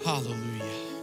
Hallelujah.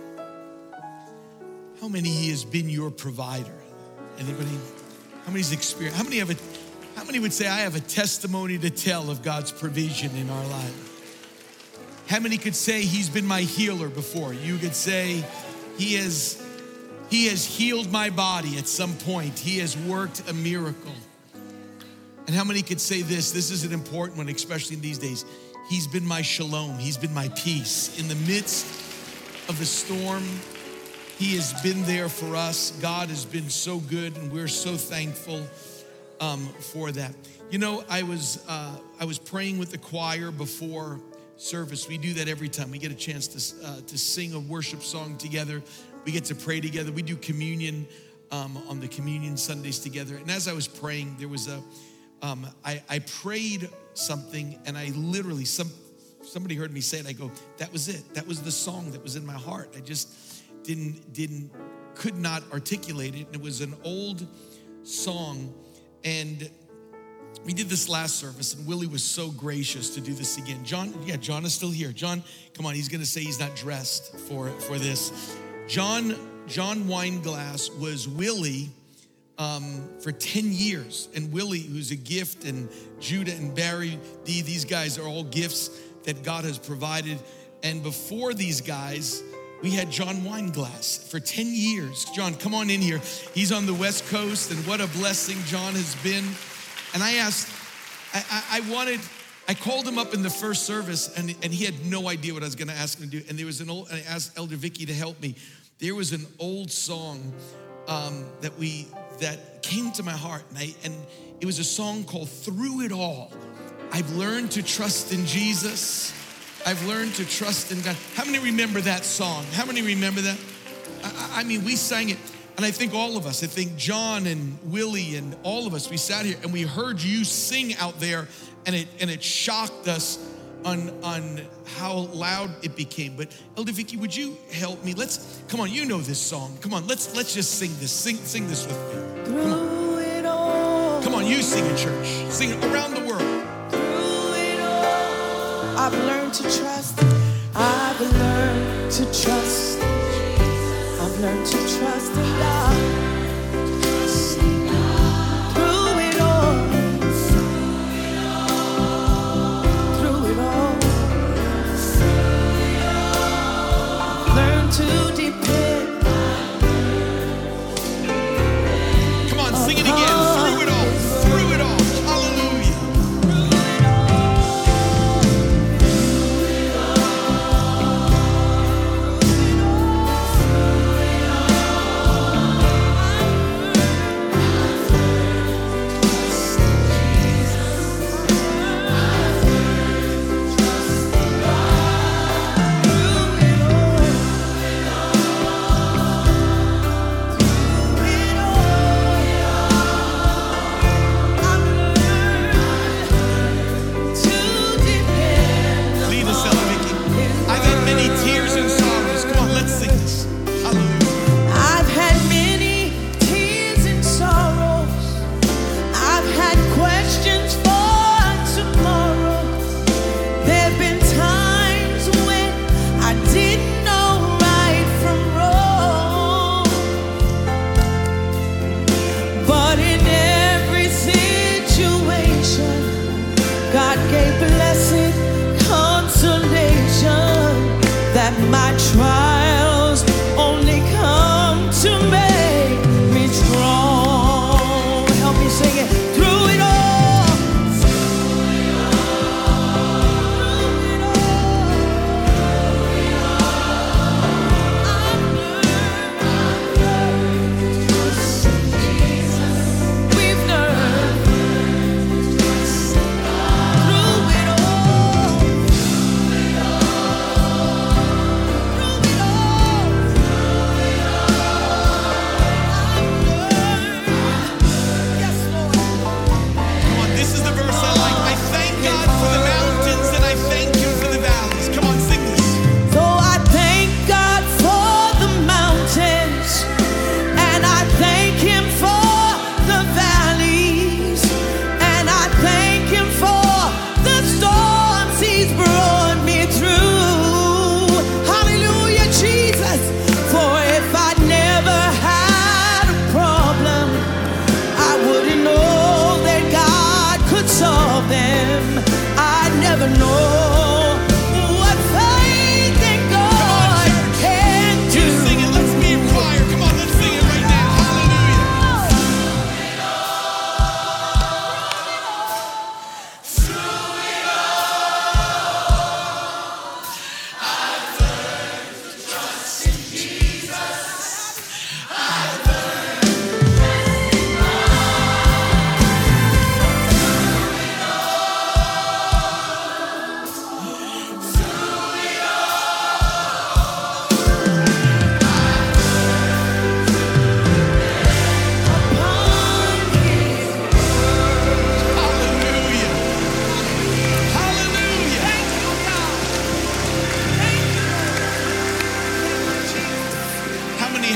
How many he has been your provider? Anybody? How many's experienced? How many would say, I have a testimony to tell of God's provision in our life? How many could say he's been my healer before? You could say he has healed my body at some point. He has worked a miracle. And how many could say this is an important one, especially in these days. He's been my shalom. He's been my peace. In the midst of the storm, he has been there for us. God has been so good, and we're so thankful for that. You know, I was praying with the choir before service. We do that every time we get a chance to sing a worship song together. We get to pray together. We do communion on the communion Sundays together. And as I was praying, there was I prayed something, and I literally, somebody heard me say it. I go, that was it. That was the song that was in my heart. I just could not articulate it. And it was an old song. And we did this last service, and Willie was so gracious to do this again. John is still here. John, come on, he's gonna say he's not dressed for this. John Weinglass was Willie for 10 years. And Willie, who's a gift, and Judah and Barry, these guys are all gifts that God has provided. And before these guys, we had John Weinglass for 10 years. John, come on in here. He's on the West Coast, and what a blessing John has been. And I asked, I called him up in the first service, and he had no idea what I was gonna ask him to do. And I asked Elder Vicky to help me. There was an old song that came to my heart, and it was a song called Through It All. I've learned to trust in Jesus. I've learned to trust in God. How many remember that song? How many remember that? I mean, we sang it, and I think all of us, I think John and Willie and all of us, we sat here and we heard you sing out there, and it shocked us on how loud it became. But Elder Vicky, would you help me? Come on, you know this song. Come on, let's just sing this. Sing this with me. Through it all. Come on, you sing it, church. Sing it around the world. I've learned to trust. I've learned to trust. I've learned to trust in God. Through it all. Through it all. I've learned to depend. Come on, sing it again. Through it all. Through it all. Hallelujah. My trials only come to make me strong. Help me sing it. Through it all. Through it all. I've learned to trust in Jesus. We've learned to trust in God. Through it all. Through it all.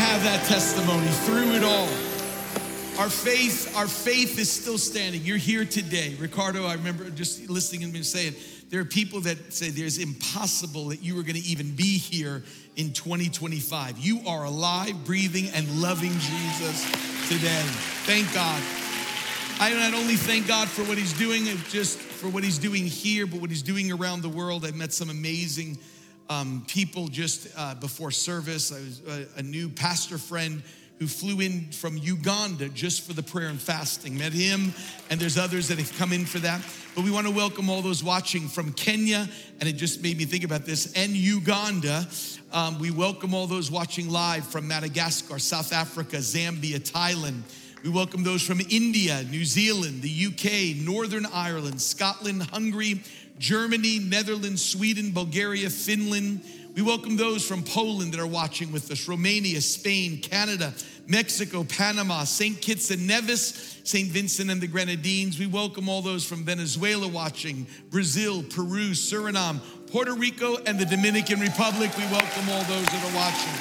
have that testimony through it all. Our faith is still standing. You're here today. Ricardo, I remember just listening to him say it. There are people that say there's impossible that you are going to even be here in 2025. You are alive, breathing, and loving Jesus today. Thank God. I not only thank God for what he's doing, just for what he's doing here, but what he's doing around the world. I've met some amazing people just before service. I was a new pastor friend who flew in from Uganda just for the prayer and fasting. Met him, and there's others that have come in for that. But we want to welcome all those watching from Kenya, and it just made me think about this, and Uganda. We welcome all those watching live from Madagascar, South Africa, Zambia, Thailand. We welcome those from India, New Zealand, the UK, Northern Ireland, Scotland, Hungary, Germany, Netherlands, Sweden, Bulgaria, Finland. We welcome those from Poland that are watching with us, Romania, Spain, Canada, Mexico, Panama, St. Kitts and Nevis, St. Vincent and the Grenadines. We welcome all those from Venezuela watching, Brazil, Peru, Suriname, Puerto Rico, and the Dominican Republic. We welcome all those that are watching.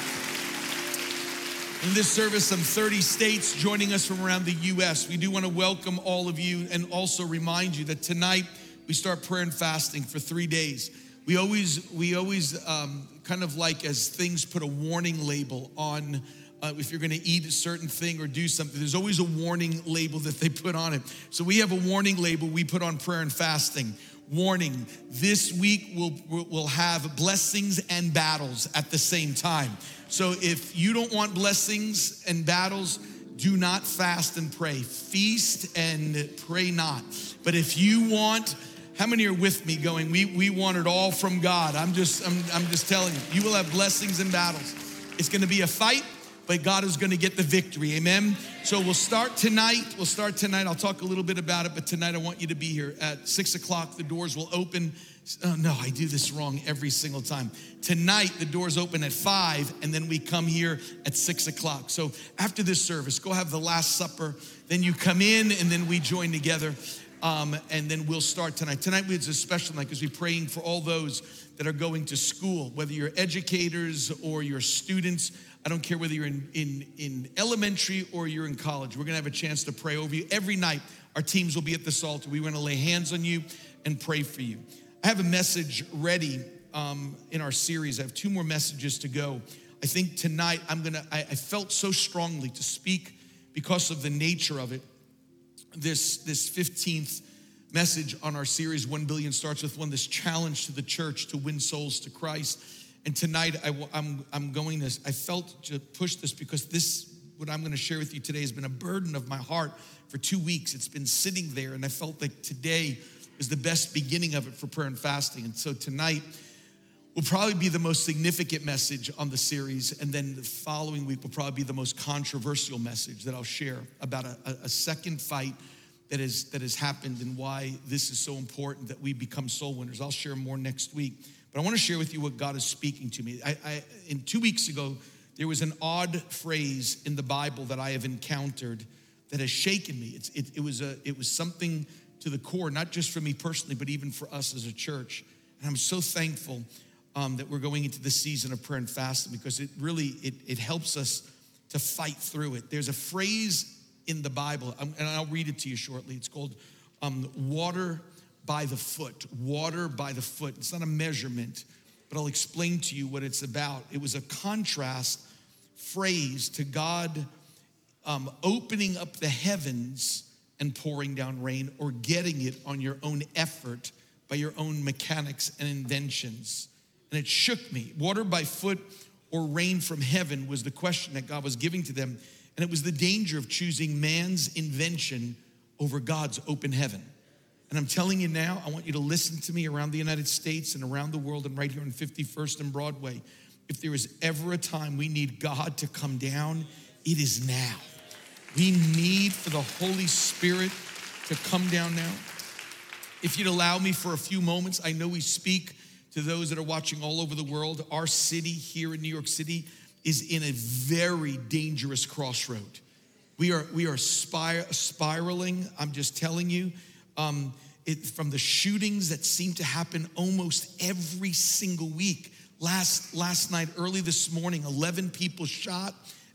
In this service, some 30 states joining us from around the U.S. We do want to welcome all of you and also remind you that tonight we start prayer and fasting for 3 days. We always kind of like as things put a warning label on if you're gonna eat a certain thing or do something, there's always a warning label that they put on it. So we have a warning label we put on prayer and fasting. Warning, this week we'll have blessings and battles at the same time. So if you don't want blessings and battles, do not fast and pray. Feast and pray not. But if you want, how many are with me going, we want it all from God? I'm just telling you, you will have blessings and battles. It's gonna be a fight, but God is gonna get the victory, amen? So we'll start tonight. I'll talk a little bit about it, but tonight I want you to be here at 6 o'clock. The doors will open. Oh no, I do this wrong every single time. Tonight, the doors open at 5, and then we come here at 6 o'clock. So after this service, go have the Last Supper, then you come in, and then we join together. And then we'll start tonight. Tonight it's a special night because we're praying for all those that are going to school, whether you're educators or you're students. I don't care whether you're in elementary or you're in college. We're gonna have a chance to pray over you. Every night, our teams will be at this altar. We wanna lay hands on you and pray for you. I have a message ready in our series. I have 2 more messages to go. I think tonight I felt so strongly to speak because of the nature of it. This 15th message on our series, 1 Billion Starts With One, this challenge to the church to win souls to Christ. And tonight I felt to push this because what I'm gonna share with you today has been a burden of my heart for 2 weeks. It's been sitting there, and I felt like today is the best beginning of it for prayer and fasting. And so tonight will probably be the most significant message on the series, and then the following week will probably be the most controversial message that I'll share about a second fight that has happened and why this is so important that we become soul winners. I'll share more next week, but I want to share with you what God is speaking to me. In 2 weeks ago, there was an odd phrase in the Bible that I have encountered that has shaken me. It was something to the core, not just for me personally, but even for us as a church. And I'm so thankful that we're going into this season of prayer and fasting because it really helps us to fight through it. There's a phrase in the Bible, and I'll read it to you shortly. It's called water by the foot. Water by the foot. It's not a measurement, but I'll explain to you what it's about. It was a contrast phrase to God opening up the heavens and pouring down rain, or getting it on your own effort by your own mechanics and inventions. And it shook me. Water by foot or rain from heaven was the question that God was giving to them. And it was the danger of choosing man's invention over God's open heaven. And I'm telling you now, I want you to listen to me around the United States and around the world and right here on 51st and Broadway. If there is ever a time we need God to come down, it is now. We need for the Holy Spirit to come down now. If you'd allow me for a few moments, I know we speak to those that are watching all over the world. Our city here in New York City is in a very dangerous crossroad. We are spiraling. I'm just telling you, from the shootings that seem to happen almost every single week. Last night, early this morning, 11 people shot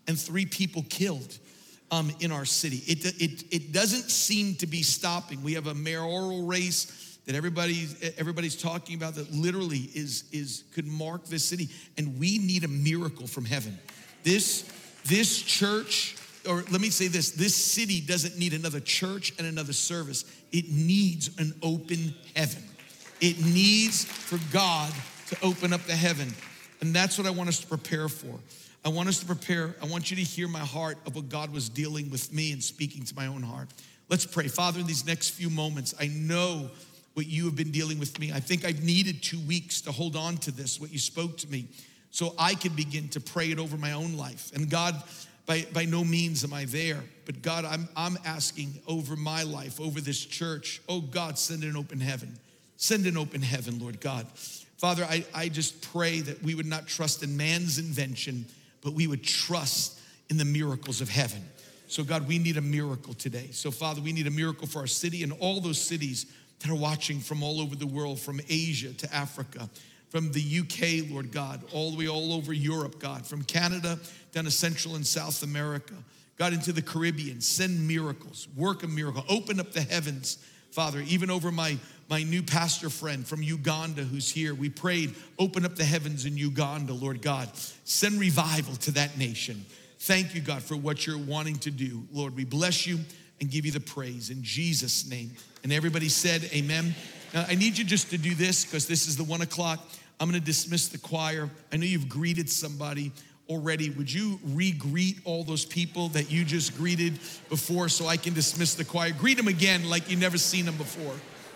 and 3 people killed in our city. It doesn't seem to be stopping. We have a mayoral race that everybody's talking about that literally could mark this city, and we need a miracle from heaven. This church, or let me say this city doesn't need another church and another service. It needs an open heaven. It needs for God to open up the heaven. And that's what I want us to prepare for. I want us to prepare. I want you to hear my heart of what God was dealing with me and speaking to my own heart. Let's pray. Father, in these next few moments, I know what you have been dealing with me. I think I've needed 2 weeks to hold on to this, what you spoke to me, so I could begin to pray it over my own life. And God, by no means am I there, but God, I'm asking over my life, over this church. Oh God, send an open heaven. Send an open heaven, Lord God. Father, I just pray that we would not trust in man's invention, but we would trust in the miracles of heaven. So God, we need a miracle today. So Father, we need a miracle for our city and all those cities that are watching from all over the world, from Asia to Africa, from the UK, Lord God, all the way all over Europe, God, from Canada down to Central and South America, God, into the Caribbean. Send miracles, work a miracle, open up the heavens, Father, even over my new pastor friend from Uganda who's here. We prayed, open up the heavens in Uganda, Lord God. Send revival to that nation. Thank you, God, for what you're wanting to do. Lord, we bless you and give you the praise in Jesus' name. And everybody said amen. Now, I need you just to do this because this is the 1 o'clock. I'm gonna dismiss the choir. I know you've greeted somebody already. Would you re-greet all those people that you just greeted before so I can dismiss the choir? Greet them again like you've never seen them before.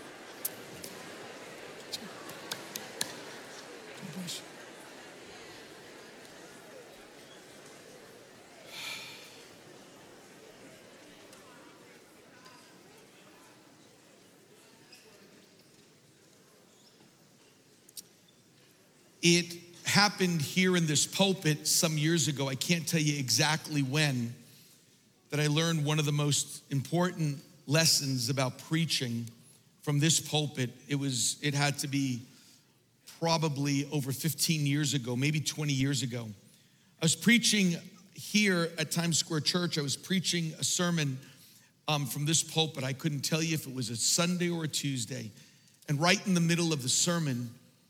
It happened here in this pulpit some years ago. I can't tell you exactly when, that I learned one of the most important lessons about preaching from this pulpit. It had to be probably over 15 years ago, maybe 20 years ago. I was preaching here at Times Square Church. I was preaching a sermon from this pulpit. I couldn't tell you if it was a Sunday or a Tuesday. And right in the middle of the sermon,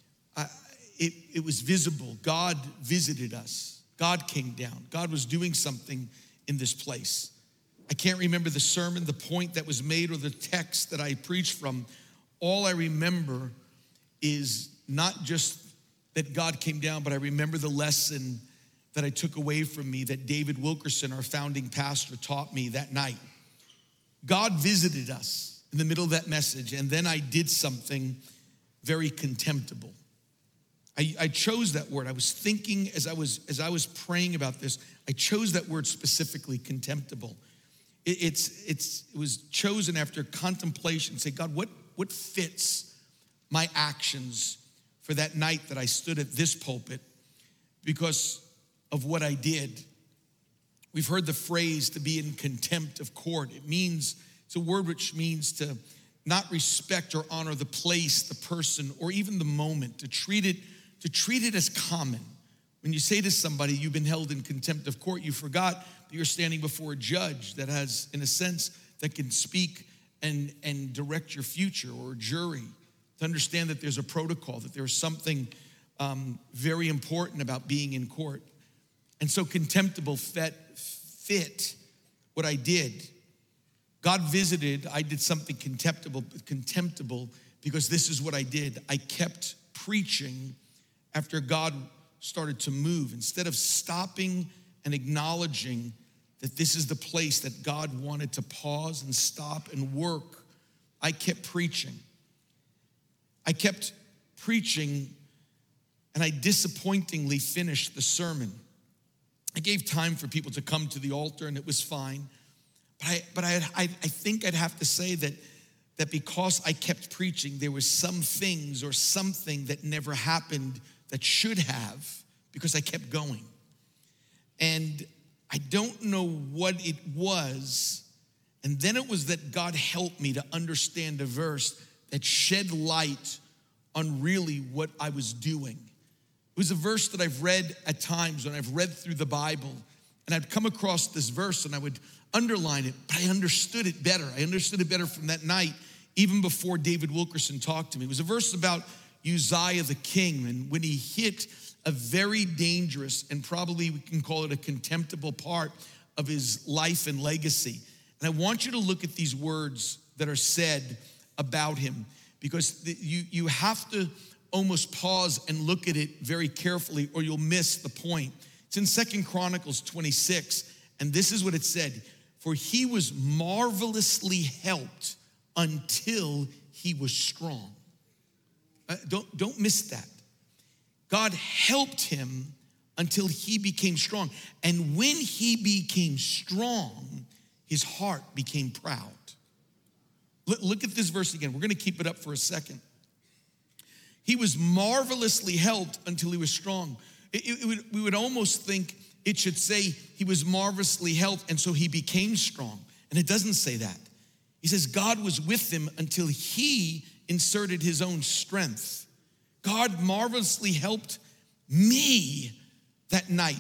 it was visible. God visited us. God came down. God was doing something in this place. I can't remember the sermon, the point that was made, or the text that I preached from. All I remember is not just that God came down, but I remember the lesson that I took away from me that David Wilkerson, our founding pastor, taught me that night. God visited us in the middle of that message, and then I did something very contemptible. I chose that word. I was thinking as I was praying about this, I chose that word specifically, contemptible. It was chosen after contemplation. Say, God, what fits my actions for that night that I stood at this pulpit because of what I did? We've heard the phrase to be in contempt of court. It's a word which means to not respect or honor the place, the person, or even the moment, to treat it as common. When you say to somebody, you've been held in contempt of court, you forgot that you're standing before a judge that has, in a sense, that can speak and direct your future, or a jury, to understand that there's a protocol, that there's something very important about being in court. And so contemptible fit what I did. God visited, I did something contemptible because this is what I did. I kept preaching after God started to move. Instead of stopping and acknowledging that this is the place that God wanted to pause and stop and work, I kept preaching. I kept preaching, and I disappointingly finished the sermon. I gave time for people to come to the altar, and it was fine. But I think I'd have to say that because I kept preaching, there was some things or something that never happened that should have, because I kept going. And I don't know what it was. And then it was that God helped me to understand a verse that shed light on really what I was doing. It was a verse that I've read at times when I've read through the Bible, And I'd come across this verse and I would underline it, but I understood it better. I understood it better from that night, even before David Wilkerson talked to me. It was a verse about Uzziah the king, and when he hit a very dangerous and probably we can call it a contemptible part of his life and legacy. And I want you to look at these words that are said about him, because you have to almost pause and look at it very carefully or you'll miss the point. It's in 2 Chronicles 26, and this is what it said: for he was marvelously helped until he was strong. Don't miss that. God helped him until he became strong. And when he became strong, his heart became proud. Look at this verse again. We're going to keep it up for a second. He was marvelously helped until he was strong. We would almost think it should say he was marvelously helped and so he became strong. And it doesn't say that. He says God was with him until he inserted his own strength. God marvelously helped me that night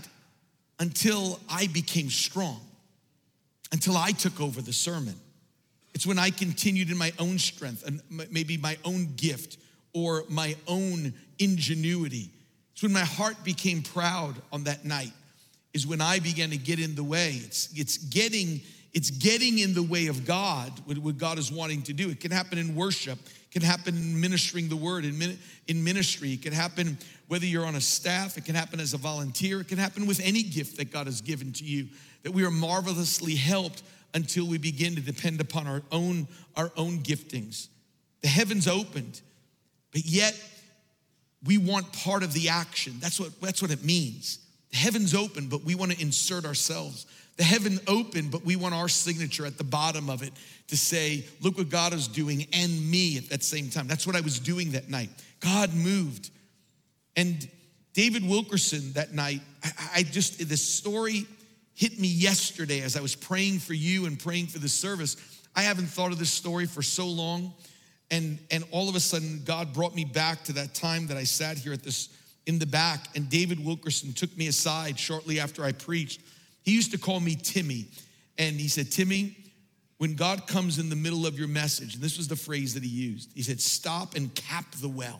until I became strong, until I took over the sermon. It's when I continued in my own strength and maybe my own gift or my own ingenuity. It's when my heart became proud on that night, is when I began to get in the way. It's getting in the way of God, what God is wanting to do. It can happen in worship. It can happen in ministering the word, in ministry. It can happen whether you're on a staff. It can happen as a volunteer. It can happen with any gift that God has given to you, that we are marvelously helped until we begin to depend upon our own giftings. The heavens opened, but yet we want part of the action. That's what it means. The heavens open, but we want to insert ourselves. The heaven opened, but we want our signature at the bottom of it to say, look what God is doing, and me at that same time. That's what I was doing that night. God moved. And David Wilkerson that night, this story hit me yesterday as I was praying for you and praying for the service. I haven't thought of this story for so long. And all of a sudden, God brought me back to that time that I sat here in the back, and David Wilkerson took me aside shortly after I preached. He used to call me Timmy, and he said, Timmy, when God comes in the middle of your message, and this was the phrase that he used, he said, stop and cap the well.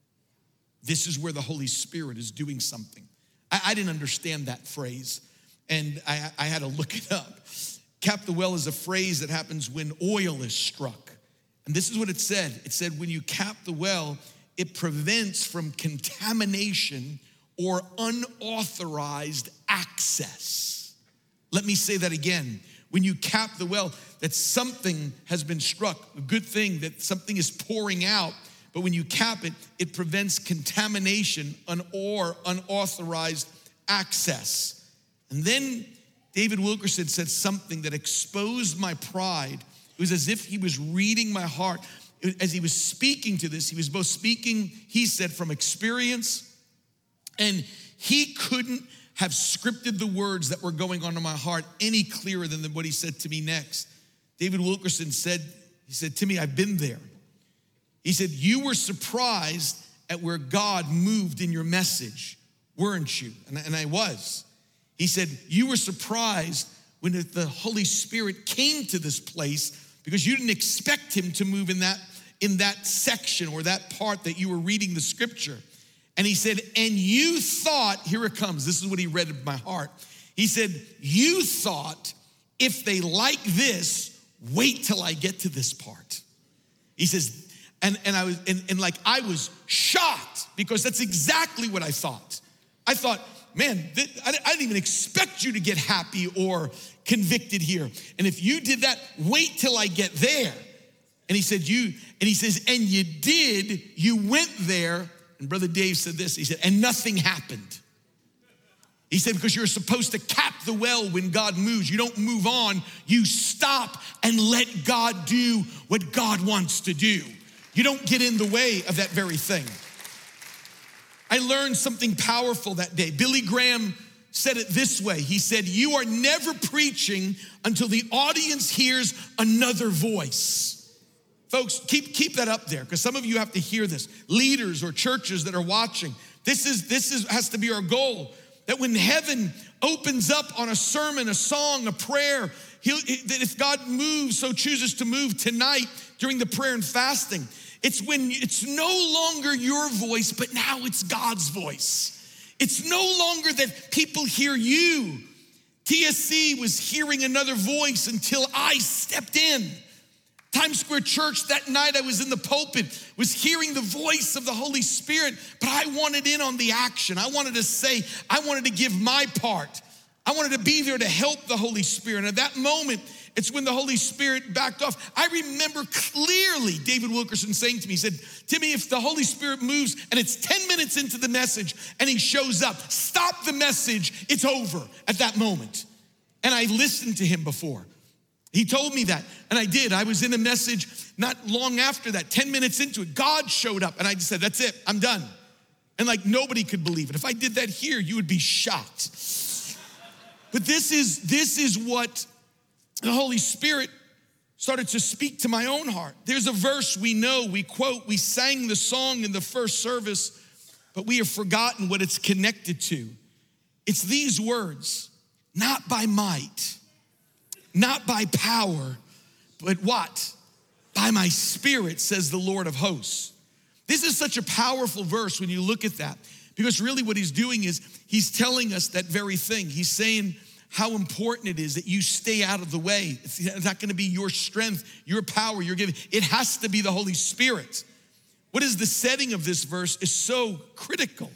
This is where the Holy Spirit is doing something. I didn't understand that phrase, and I had to look it up. Cap the well is a phrase that happens when oil is struck. And this is what it said. It said, when you cap the well, it prevents from contamination or unauthorized access. Let me say that again. When you cap the well, that something has been struck, a good thing, that something is pouring out. But when you cap it, it prevents contamination or unauthorized access. And then David Wilkerson said something that exposed my pride. It was as if he was reading my heart. As he was speaking to this, he was both speaking, he said, from experience, and he couldn't have scripted the words that were going on in my heart any clearer than what he said to me next. David Wilkerson said, Timmy, I've been there. He said, you were surprised at where God moved in your message, weren't you? And I was. He said, you were surprised when the Holy Spirit came to this place because you didn't expect him to move in that section or that part that you were reading the scripture. And he said, and you thought, here it comes, this is what he read in my heart. He said, you thought if they like this, wait till I get to this part. He says, and I was shocked because that's exactly what I thought. I thought, man, I didn't even expect you to get happy or convicted here. And if you did that, wait till I get there. And he said, and you did, you went there. And Brother Dave said this, he said, and nothing happened. He said, because you're supposed to cap the well when God moves. You don't move on, you stop and let God do what God wants to do. You don't get in the way of that very thing. I learned something powerful that day. Billy Graham said it this way. He said, you are never preaching until the audience hears another voice. Folks, keep that up there because some of you have to hear this. Leaders or churches that are watching, this has to be our goal, that when heaven opens up on a sermon, a song, a prayer, that if God moves, so chooses to move tonight during the prayer and fasting, it's when it's no longer your voice, but now it's God's voice. It's no longer that people hear you. TSC was hearing another voice until I stepped in. Times Square Church, that night I was in the pulpit, was hearing the voice of the Holy Spirit, but I wanted in on the action. I wanted to give my part. I wanted to be there to help the Holy Spirit. And at that moment, it's when the Holy Spirit backed off. I remember clearly David Wilkerson saying to me, he said, Timmy, if the Holy Spirit moves and it's 10 minutes into the message and he shows up, stop the message, it's over at that moment. And I listened to him before. He told me that, and I did. I was in a message not long after that, 10 minutes into it. God showed up, and I just said, that's it, I'm done. And like nobody could believe it. If I did that here, you would be shocked. But this is what the Holy Spirit started to speak to my own heart. There's a verse we know, we quote, we sang the song in the first service, but we have forgotten what it's connected to. It's these words, not by might, not by power, but what? By my Spirit, says the Lord of hosts. This is such a powerful verse when you look at that, because really what he's doing is he's telling us that very thing. He's saying how important it is that you stay out of the way. It's not gonna be your strength, your power, your giving. It has to be the Holy Spirit. What is the setting of this verse is so critical.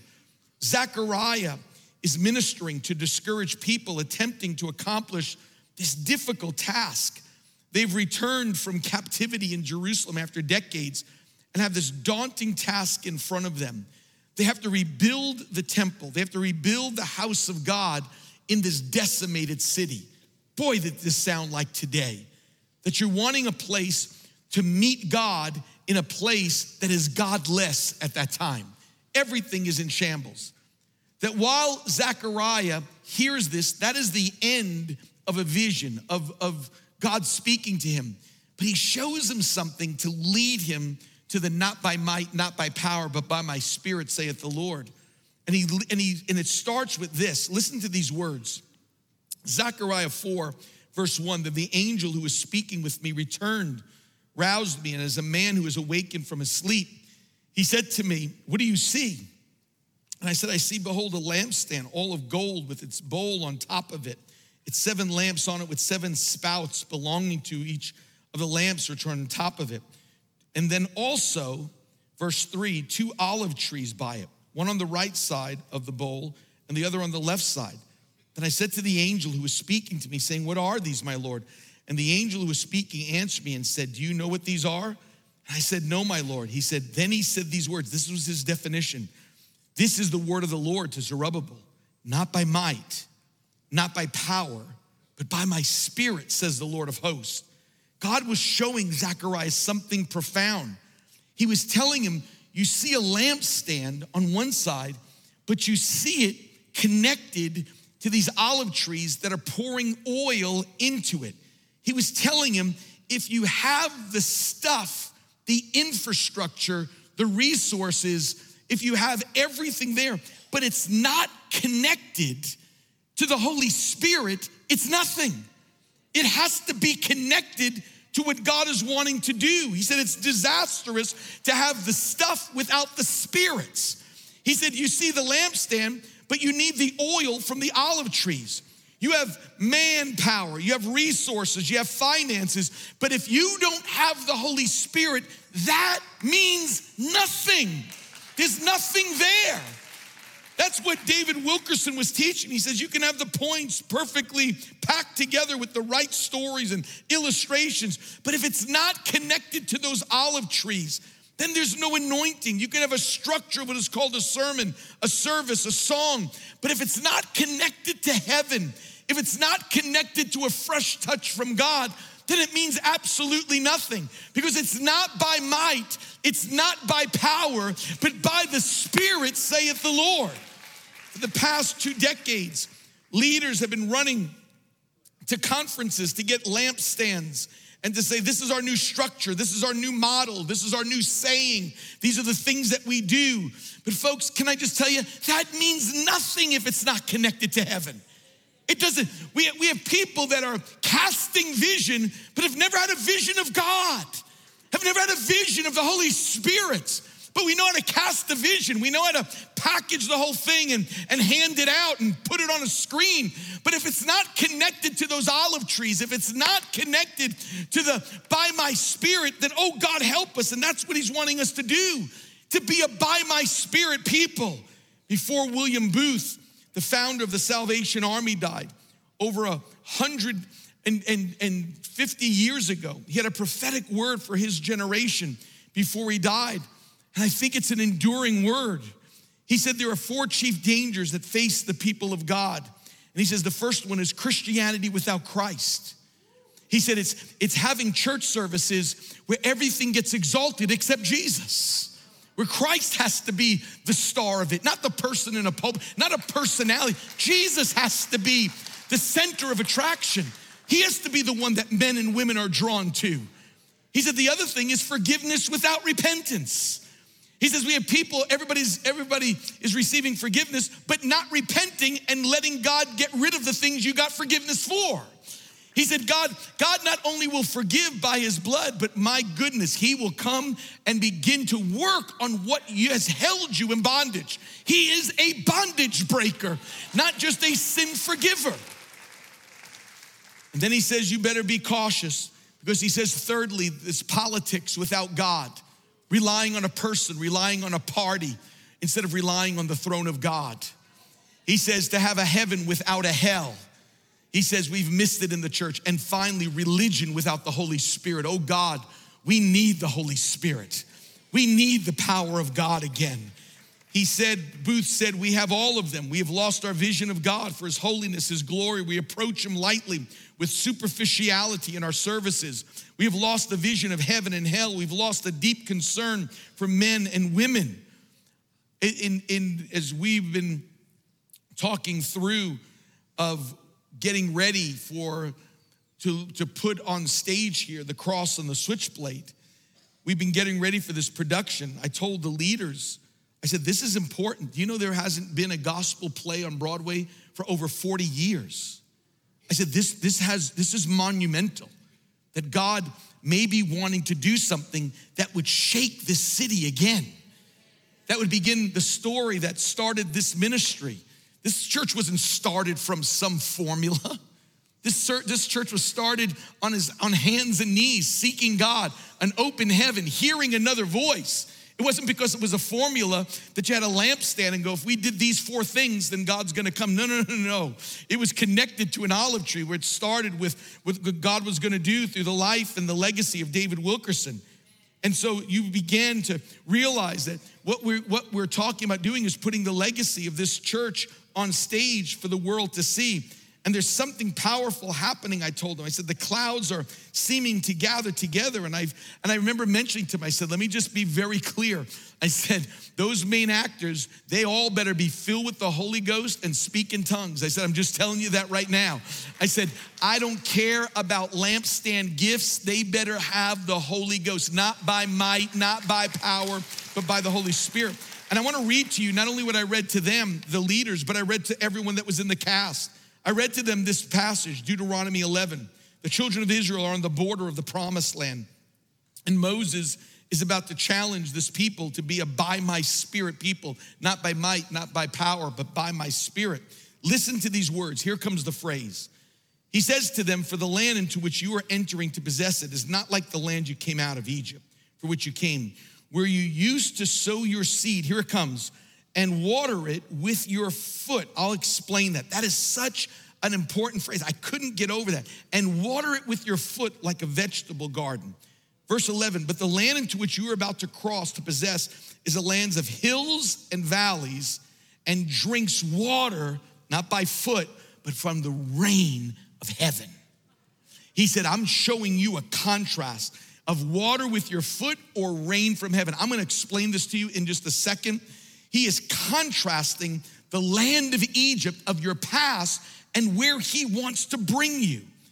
Zechariah is ministering to discourage people attempting to accomplish this difficult task. They've returned from captivity in Jerusalem after decades and have this daunting task in front of them. They have to rebuild the temple. They have to rebuild the house of God in this decimated city. Boy, did this sound like today, that you're wanting a place to meet God in a place that is godless at that time. Everything is in shambles. That while Zechariah hears this, that is the end of a vision, of God speaking to him. But he shows him something to lead him to the not by might, not by power, but by my Spirit, saith the Lord. And it starts with this. Listen to these words. Zechariah 4, verse 1, that the angel who was speaking with me returned, roused me, and as a man who is awakened from his sleep, he said to me, what do you see? And I said, I see, behold, a lampstand, all of gold with its bowl on top of it. It's 7 lamps on it with 7 spouts belonging to each of the lamps which are on top of it. And then also, verse 3, 2 olive trees by it, one on the right side of the bowl and the other on the left side. Then I said to the angel who was speaking to me, saying, what are these, my Lord? And the angel who was speaking answered me and said, do you know what these are? And I said, no, my Lord. He said, then he said these words. This was his definition. This is the word of the Lord to Zerubbabel, not by might, not by power, but by my Spirit, says the Lord of hosts. God was showing Zechariah something profound. He was telling him, you see a lampstand on one side, but you see it connected to these olive trees that are pouring oil into it. He was telling him, if you have the stuff, the infrastructure, the resources, if you have everything there, but it's not connected to the Holy Spirit, it's nothing. It has to be connected to what God is wanting to do. He said it's disastrous to have the stuff without the spirits. He said, you see the lampstand, but you need the oil from the olive trees. You have manpower, you have resources, you have finances, but if you don't have the Holy Spirit, that means nothing. There's nothing there. That's what David Wilkerson was teaching. He says you can have the points perfectly packed together with the right stories and illustrations, but if it's not connected to those olive trees, then there's no anointing. You can have a structure of what is called a sermon, a service, a song, but if it's not connected to heaven, if it's not connected to a fresh touch from God, then it means absolutely nothing, because it's not by might, it's not by power, but by the Spirit, saith the Lord. For the past 2 decades, leaders have been running to conferences to get lampstands and to say, this is our new structure, this is our new model, this is our new saying, these are the things that we do. But folks, can I just tell you, that means nothing if it's not connected to heaven. It doesn't. We have people that are casting vision, but have never had a vision of God, have never had a vision of the Holy Spirit. But we know how to cast the vision. We know how to package the whole thing and hand it out and put it on a screen. But if it's not connected to those olive trees, if it's not connected to the by my spirit, then oh God, help us. And that's what he's wanting us to do, to be a by my spirit people. Before William Booth, the founder of the Salvation Army, died over 150 years ago, he had a prophetic word for his generation before he died. And I think it's an enduring word. He said there are 4 chief dangers that face the people of God. And he says the first one is Christianity without Christ. He said it's having church services where everything gets exalted except Jesus, where Christ has to be the star of it, not the person in a pulpit, not a personality. Jesus has to be the center of attraction. He has to be the one that men and women are drawn to. He said the other thing is forgiveness without repentance. He says we have people, everybody is receiving forgiveness, but not repenting and letting God get rid of the things you got forgiveness for. He said God not only will forgive by his blood, but my goodness, he will come and begin to work on what has held you in bondage. He is a bondage breaker, not just a sin forgiver. And then he says you better be cautious, because he says thirdly, this politics without God. Relying on a person, relying on a party, instead of relying on the throne of God. He says to have a heaven without a hell. He says we've missed it in the church. And finally, religion without the Holy Spirit. Oh God, we need the Holy Spirit. We need the power of God again. He said, Booth said, we have all of them. We have lost our vision of God for his holiness, his glory. We approach him lightly with superficiality in our services. We have lost the vision of heaven and hell. We've lost a deep concern for men and women. As we've been talking through of getting ready to put on stage here the cross and the switchblade, we've been getting ready for this production. I told the leaders, I said, this is important. You know, there hasn't been a gospel play on Broadway for over 40 years. I said, this is monumental, that God may be wanting to do something that would shake this city again, that would begin the story that started this ministry. This church wasn't started from some formula. This church was started on hands and knees, seeking God, an open heaven, hearing another voice. It wasn't because it was a formula that you had a lampstand and go, if we did these 4 things, then God's gonna come. No. It was connected to an olive tree where it started with what God was gonna do through the life and the legacy of David Wilkerson. And so you began to realize that what we're talking about doing is putting the legacy of this church on stage for the world to see. And there's something powerful happening, I told them. I said, the clouds are seeming to gather together. And I remember mentioning to them, I said, let me just be very clear. I said, those main actors, they all better be filled with the Holy Ghost and speak in tongues. I said, I'm just telling you that right now. I said, I don't care about lampstand gifts. They better have the Holy Ghost, not by might, not by power, but by the Holy Spirit. And I want to read to you not only what I read to them, the leaders, but I read to everyone that was in the cast. I read to them this passage, Deuteronomy 11. The children of Israel are on the border of the promised land. And Moses is about to challenge this people to be a by my spirit people, not by might, not by power, but by my spirit. Listen to these words. Here comes the phrase. He says to them, for the land into which you are entering to possess it is not like the land you came out of Egypt, for which you came, where you used to sow your seed. Here it comes. And water it with your foot. I'll explain that. That is such an important phrase. I couldn't get over that. And water it with your foot like a vegetable garden. Verse 11, but the land into which you are about to cross to possess is a land of hills and valleys, and drinks water, not by foot, but from the rain of heaven. He said, I'm showing you a contrast of water with your foot or rain from heaven. I'm gonna explain this to you in just a second. He is contrasting the land of Egypt of your past and where he wants to bring you.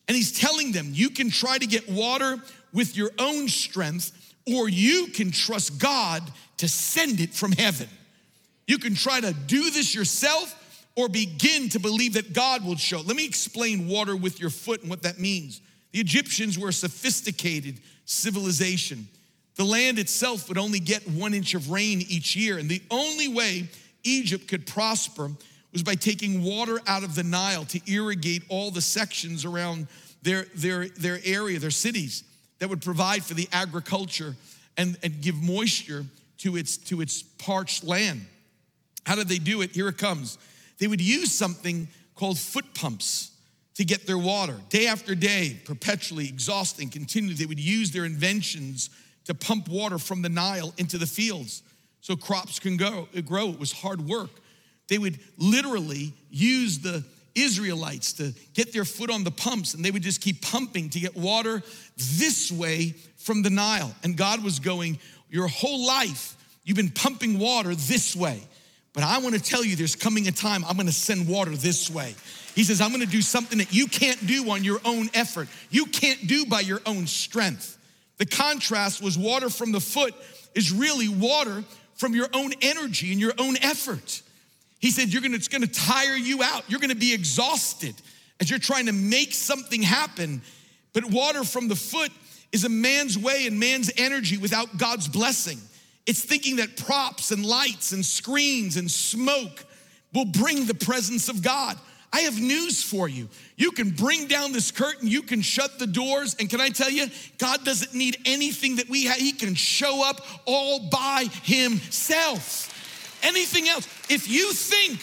And he's telling them, you can try to get water with your own strength, or you can trust God to send it from heaven. You can try to do this yourself or begin to believe that God will show. Let me explain water with your foot and what that means. The Egyptians were a sophisticated civilization. The land itself would only get 1 inch of rain each year, and the only way Egypt could prosper was by taking water out of the Nile to irrigate all the sections around their area, their cities, that would provide for the agriculture and give moisture to its parched land. How did they do it? Here it comes. They would use something called foot pumps to get their water. Day after day, perpetually, exhausting, continually, they would use their inventions to pump water from the Nile into the fields so crops can grow. It was hard work. They would literally use the Israelites to get their foot on the pumps, and they would just keep pumping to get water this way from the Nile. And God was going, your whole life, you've been pumping water this way. But I want to tell you, there's coming a time I'm going to send water this way. He says, I'm going to do something that you can't do on your own effort. You can't do by your own strength. The contrast was water from the foot is really water from your own energy and your own effort. He said, it's going to tire you out. You're going to be exhausted as you're trying to make something happen. But water from the foot is a man's way and man's energy without God's blessing. It's thinking that props and lights and screens and smoke will bring the presence of God. I have news for you. You can bring down this curtain, you can shut the doors, and can I tell you, God doesn't need anything that we have. He can show up all by himself. Anything else, if you think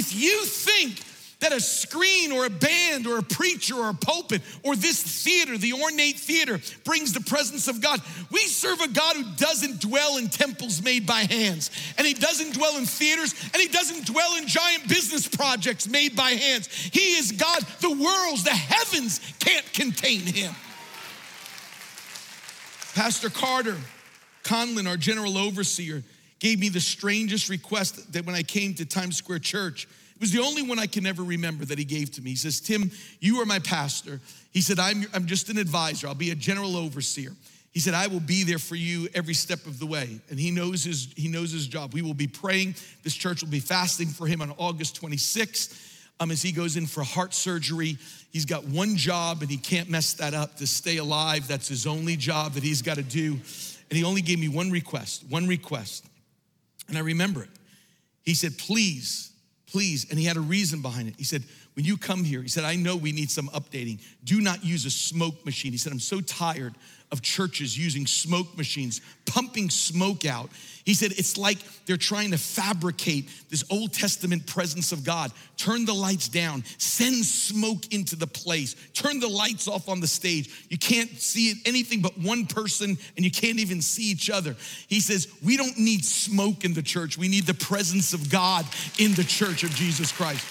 that a screen or a band or a preacher or a pulpit or this theater, the ornate theater, brings the presence of God, we serve a God who doesn't dwell in temples made by hands, and he doesn't dwell in theaters, and he doesn't dwell in giant business projects made by hands. He is God. The worlds, the heavens can't contain him. Pastor Carter Conlin, our general overseer, gave me the strangest request that when I came to Times Square Church. It was the only one I can ever remember that he gave to me. He says, Tim, you are my pastor. He said, I'm just an advisor. I'll be a general overseer. He said, I will be there for you every step of the way. And he knows his job. We will be praying. This church will be fasting for him on August 26th as he goes in for heart surgery. He's got one job and he can't mess that up, to stay alive. That's his only job that he's got to do. And he only gave me one request. And I remember it. He said, please, and he had a reason behind it. He said, when you come here, he said, I know we need some updating. Do not use a smoke machine. He said, I'm so tired of churches using smoke machines, pumping smoke out. He said, it's like they're trying to fabricate this Old Testament presence of God. Turn the lights down, send smoke into the place, turn the lights off on the stage. You can't see anything but one person, and you can't even see each other. He says, we don't need smoke in the church. We need the presence of God in the church of Jesus Christ.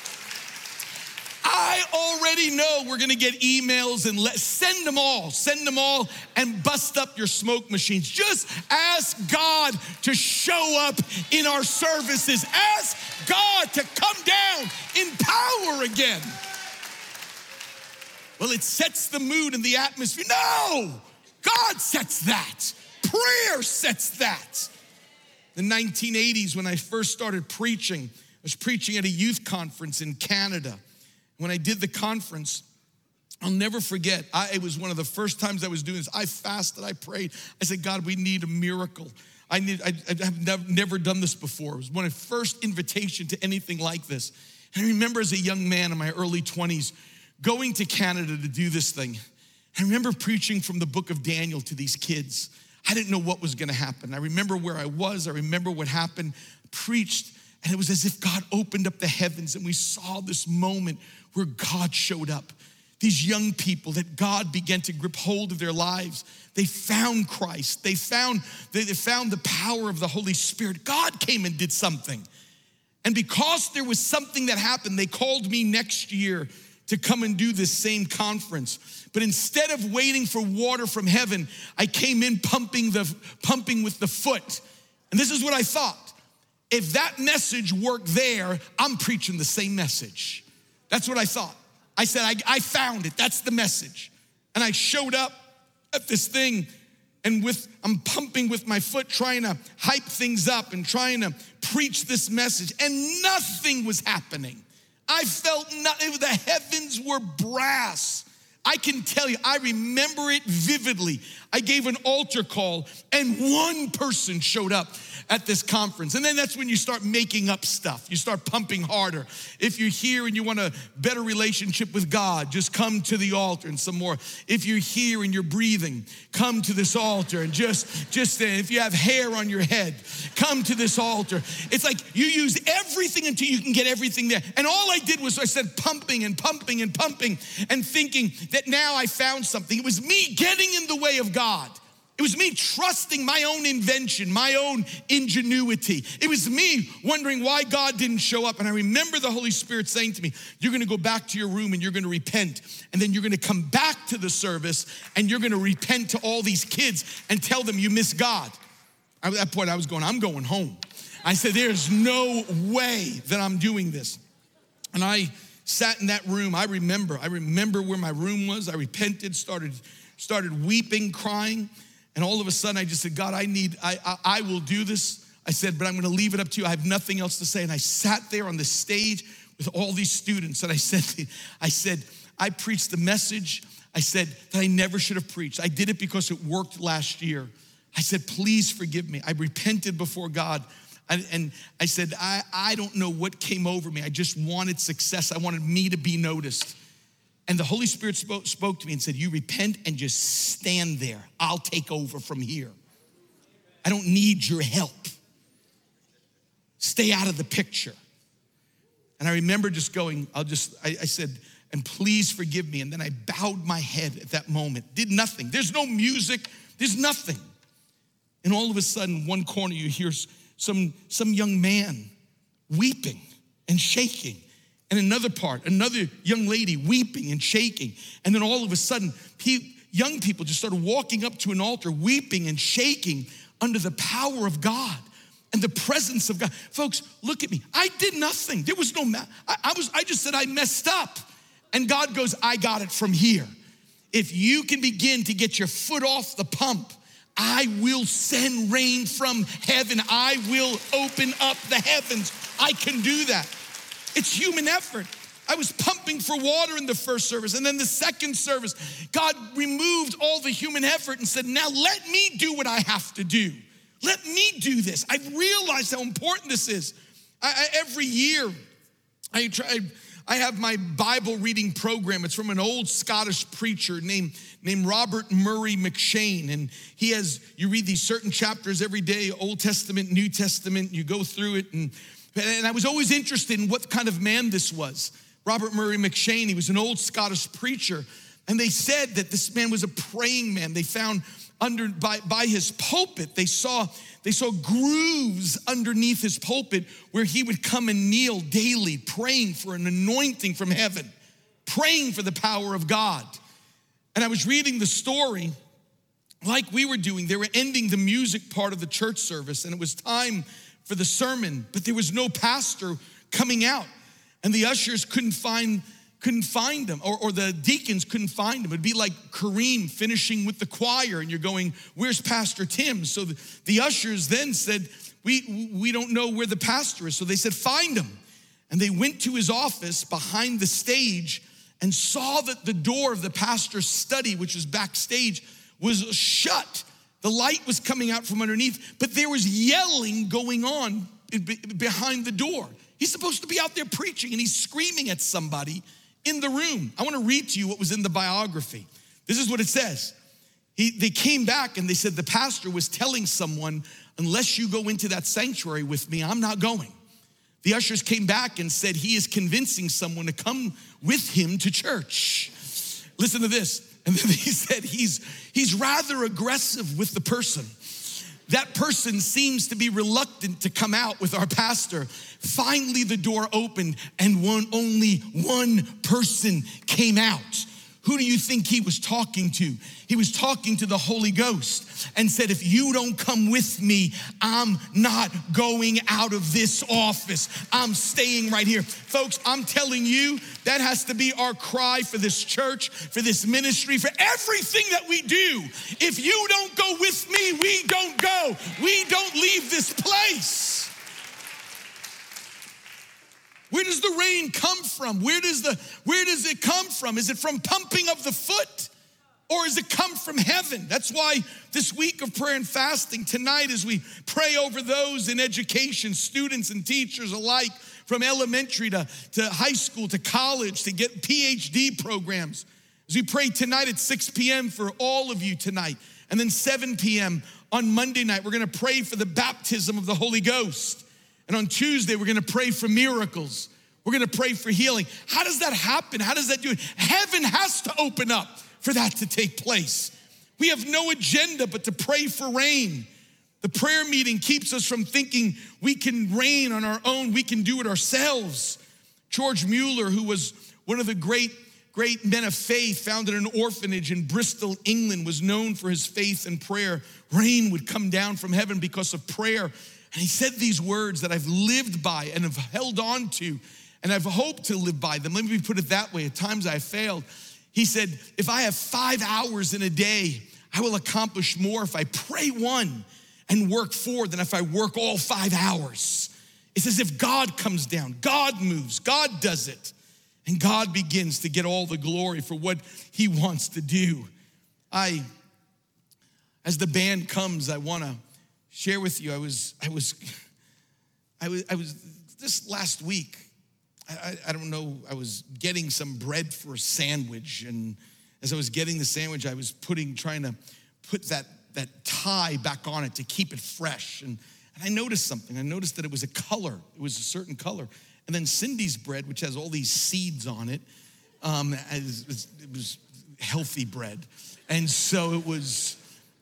I already know we're gonna get emails and send them all and bust up your smoke machines. Just ask God to show up in our services. Ask God to come down in power again. Well, it sets the mood and the atmosphere. No, God sets that. Prayer sets that. In the 1980s, when I first started preaching, I was preaching at a youth conference in Canada. When I did the conference, I'll never forget, it was one of the first times I was doing this. I fasted, I prayed. I said, God, we need a miracle. I have never done this before. It was my first invitation to anything like this. And I remember as a young man in my early 20s, going to Canada to do this thing. I remember preaching from the book of Daniel to these kids. I didn't know what was gonna happen. I remember where I was. I remember what happened. Preached, and it was as if God opened up the heavens and we saw this moment where God showed up. These young people that God began to grip hold of their lives. They found Christ. They found the power of the Holy Spirit. God came and did something. And because there was something that happened, they called me next year to come and do this same conference. But instead of waiting for water from heaven, I came in pumping with the foot. And this is what I thought. If that message worked there, I'm preaching the same message. That's what I thought. I said, I found it. That's the message. And I showed up at this thing, and I'm pumping with my foot, trying to hype things up and trying to preach this message, and nothing was happening. I felt the heavens were brass. I can tell you, I remember it vividly. I gave an altar call, and one person showed up at this conference. And then that's when you start making up stuff. You start pumping harder. If you're here and you want a better relationship with God, just come to the altar and some more. If you're here and you're breathing, come to this altar and just stand. If you have hair on your head, come to this altar. It's like you use everything until you can get everything there. And all I did was I said pumping and pumping and pumping and thinking that now I found something. It was me getting in the way of God. It was me trusting my own invention, my own ingenuity. It was me wondering why God didn't show up. And I remember the Holy Spirit saying to me, you're gonna go back to your room and you're gonna repent. And then you're gonna come back to the service and you're gonna repent to all these kids and tell them you miss God. At that point I was going, I'm going home. I said, there's no way that I'm doing this. And I sat in that room. I remember where my room was. I repented, started weeping, crying. And all of a sudden I just said, God, I will do this. I said, but I'm gonna leave it up to you. I have nothing else to say. And I sat there on the stage with all these students. And I said, I preached the message. I said that I never should have preached. I did it because it worked last year. I said, please forgive me. I repented before God. And I said, I don't know what came over me. I just wanted success. I wanted me to be noticed. And the Holy Spirit spoke to me and said, you repent and just stand there. I'll take over from here. I don't need your help. Stay out of the picture. And I remember just going, I said, and please forgive me. And then I bowed my head at that moment. Did nothing. There's no music. There's nothing. And all of a sudden, one corner you hear some young man weeping and shaking. And another part, another young lady weeping and shaking. And then all of a sudden, young people just started walking up to an altar, weeping and shaking under the power of God and the presence of God. Folks, look at me. I did nothing. There was no, I just said I messed up. And God goes, I got it from here. If you can begin to get your foot off the pump, I will send rain from heaven. I will open up the heavens. I can do that. It's human effort. I was pumping for water in the first service, and then the second service, God removed all the human effort and said, now let me do what I have to do. Let me do this. I realized how important this is. Every year, I have my Bible reading program. It's from an old Scottish preacher named Robert Murray McCheyne. And you read these certain chapters every day, Old Testament, New Testament, you go through it. And I was always interested in what kind of man this was. Robert Murray McCheyne, he was an old Scottish preacher. And they said that this man was a praying man. They found by his pulpit, they saw grooves underneath his pulpit where he would come and kneel daily, praying for an anointing from heaven, praying for the power of God. And I was reading the story like we were doing. They were ending the music part of the church service, and it was time for the sermon, but there was no pastor coming out, and the ushers couldn't find him, or the deacons couldn't find him. It'd be like Kareem finishing with the choir, and you're going, where's Pastor Tim? So the ushers then said, we don't know where the pastor is. So they said, find him. And they went to his office behind the stage and saw that the door of the pastor's study, which was backstage, was shut. The light was coming out from underneath, but there was yelling going on behind the door. He's supposed to be out there preaching, and he's screaming at somebody in the room. I want to read to you what was in the biography. This is what it says. They came back and they said the pastor was telling someone, unless you go into that sanctuary with me, I'm not going. The ushers came back and said he is convincing someone to come with him to church. Listen to this. And then he said he's rather aggressive with the person. That person seems to be reluctant to come out with our pastor. Finally, the door opened and only one person came out. Who do you think he was talking to? He was talking to the Holy Ghost and said, if you don't come with me, I'm not going out of this office. I'm staying right here. Folks, I'm telling you, that has to be our cry for this church, for this ministry, for everything that we do. If you don't go with me, we don't go. We don't leave this place. Where does the rain come from? Where does it come from? Is it from pumping of the foot, or does it come from heaven? That's why this week of prayer and fasting tonight, as we pray over those in education, students and teachers alike, from elementary to high school to college, to get PhD programs. As we pray tonight at 6 p.m. for all of you tonight, and then 7 p.m. on Monday night, we're gonna pray for the baptism of the Holy Ghost. And on Tuesday, we're gonna pray for miracles. We're gonna pray for healing. How does that happen? How does that do it? Heaven has to open up for that to take place. We have no agenda but to pray for rain. The prayer meeting keeps us from thinking we can reign on our own, we can do it ourselves. George Mueller, who was one of the great men of faith, founded an orphanage in Bristol, England, was known for his faith and prayer. Rain would come down from heaven because of prayer. And he said these words that I've lived by and have held on to, and I've hoped to live by them. Let me put it that way. At times I failed. He said, if I have 5 hours in a day, I will accomplish more if I pray 1 and work 4 than if I work all 5 hours. It's as if God comes down, God moves, God does it, and God begins to get all the glory for what he wants to do. As the band comes, I wanna share with you, I was this last week, I don't know, I was getting some bread for a sandwich, and as I was getting the sandwich, I was trying to put that tie back on it to keep it fresh, and I noticed something. I noticed that it was a color, it was a certain color, and then Cindy's bread, which has all these seeds on it, it was healthy bread, and so it was,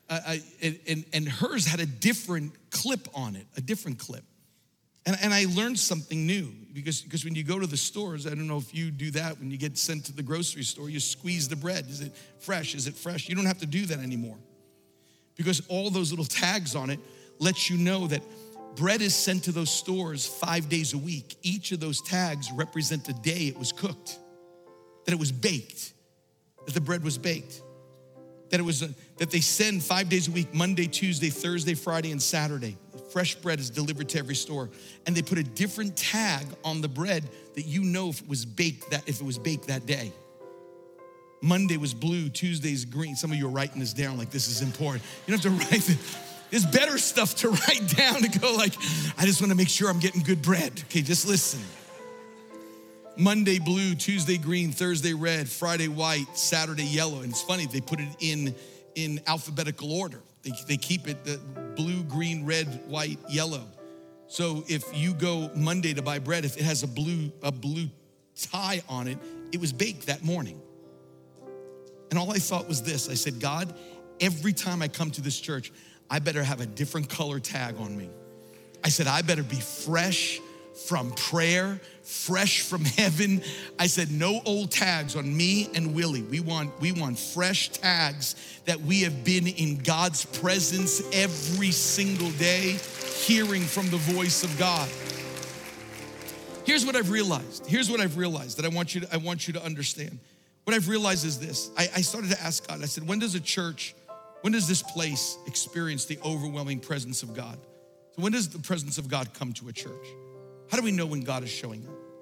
and hers had a different clip on it, a different clip. And I learned something new because when you go to the stores, I don't know if you do that, when you get sent to the grocery store, you squeeze the bread. Is it fresh? Is it fresh? You don't have to do that anymore because all those little tags on it let you know that bread is sent to those stores 5 days a week. Each of those tags represent the day it was cooked, that it was baked, that the bread was baked. That they send 5 days a week, Monday, Tuesday, Thursday, Friday, and Saturday. Fresh bread is delivered to every store. And they put a different tag on the bread that you know if it was baked that day. Monday was blue, Tuesday's green. Some of you are writing this down like this is important. You don't have to write it. There's better stuff to write down to go like, I just wanna make sure I'm getting good bread. Okay, just listen. Monday blue, Tuesday green, Thursday red, Friday white, Saturday yellow. And it's funny, they put it in alphabetical order. They keep it the blue, green, red, white, yellow. So if you go Monday to buy bread, if it has a blue tie on it, it was baked that morning. And all I thought was this, I said, God, every time I come to this church, I better have a different color tag on me. I said, I better be fresh from prayer, fresh from heaven. I said, no old tags on me and Willie. We want fresh tags that we have been in God's presence every single day, hearing from the voice of God. Here's what I've realized that I want you to understand. What I've realized is this. I started to ask God, I said, when does this place experience the overwhelming presence of God? So when does the presence of God come to a church? How do we know when God is showing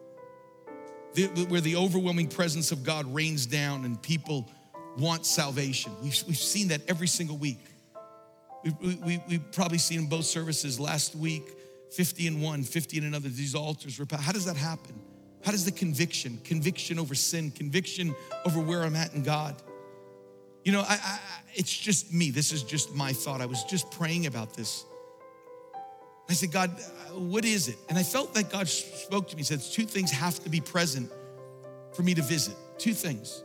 up? Where the overwhelming presence of God rains down and people want salvation. We've seen that every single week. We've probably seen in both services last week, 50 in one, 50 in another. These altars were, how does that happen? How does the conviction over sin, conviction over where I'm at in God? You know, it's just me. This is just my thought. I was just praying about this. I said, God, what is it? And I felt that God spoke to me, said, 2 things have to be present for me to visit. 2 things.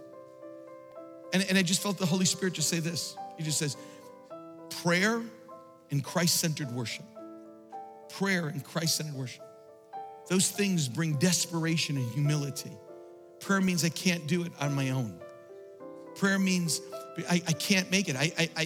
And I just felt the Holy Spirit just say this. He just says, prayer and Christ-centered worship. Prayer and Christ-centered worship. Those things bring desperation and humility. Prayer means I can't do it on my own. Prayer means I can't make it.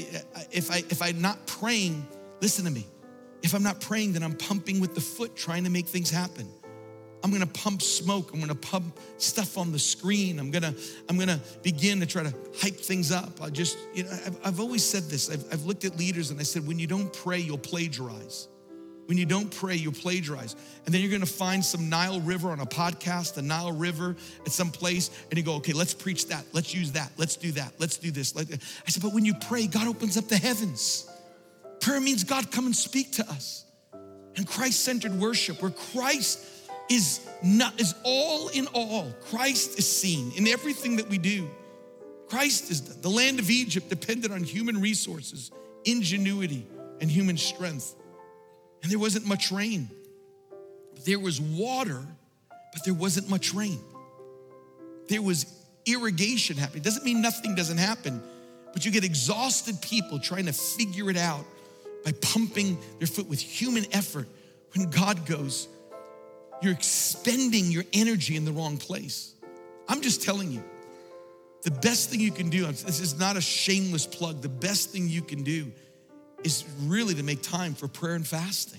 If I'm not praying, listen to me. If I'm not praying, then I'm pumping with the foot, trying to make things happen. I'm gonna pump smoke. I'm gonna pump stuff on the screen. I'm gonna begin to try to hype things up. I've always said this. I've looked at leaders and I said, when you don't pray, you'll plagiarize. When you don't pray, you'll plagiarize. And then you're gonna find some Nile River on a podcast, a Nile River at some place, and you go, okay, let's preach that. Let's use that. Let's do that. Let's do this. I said, but when you pray, God opens up the heavens. Prayer means God come and speak to us. And Christ-centered worship, where Christ is all in all. Christ is seen in everything that we do. Christ is the land of Egypt depended on human resources, ingenuity, and human strength. And there wasn't much rain. There was water, but there wasn't much rain. There was irrigation happening. Doesn't mean nothing doesn't happen, but you get exhausted people trying to figure it out by pumping their foot with human effort. When God goes, you're expending your energy in the wrong place. I'm just telling you, the best thing you can do, this is not a shameless plug, the best thing you can do is really to make time for prayer and fasting.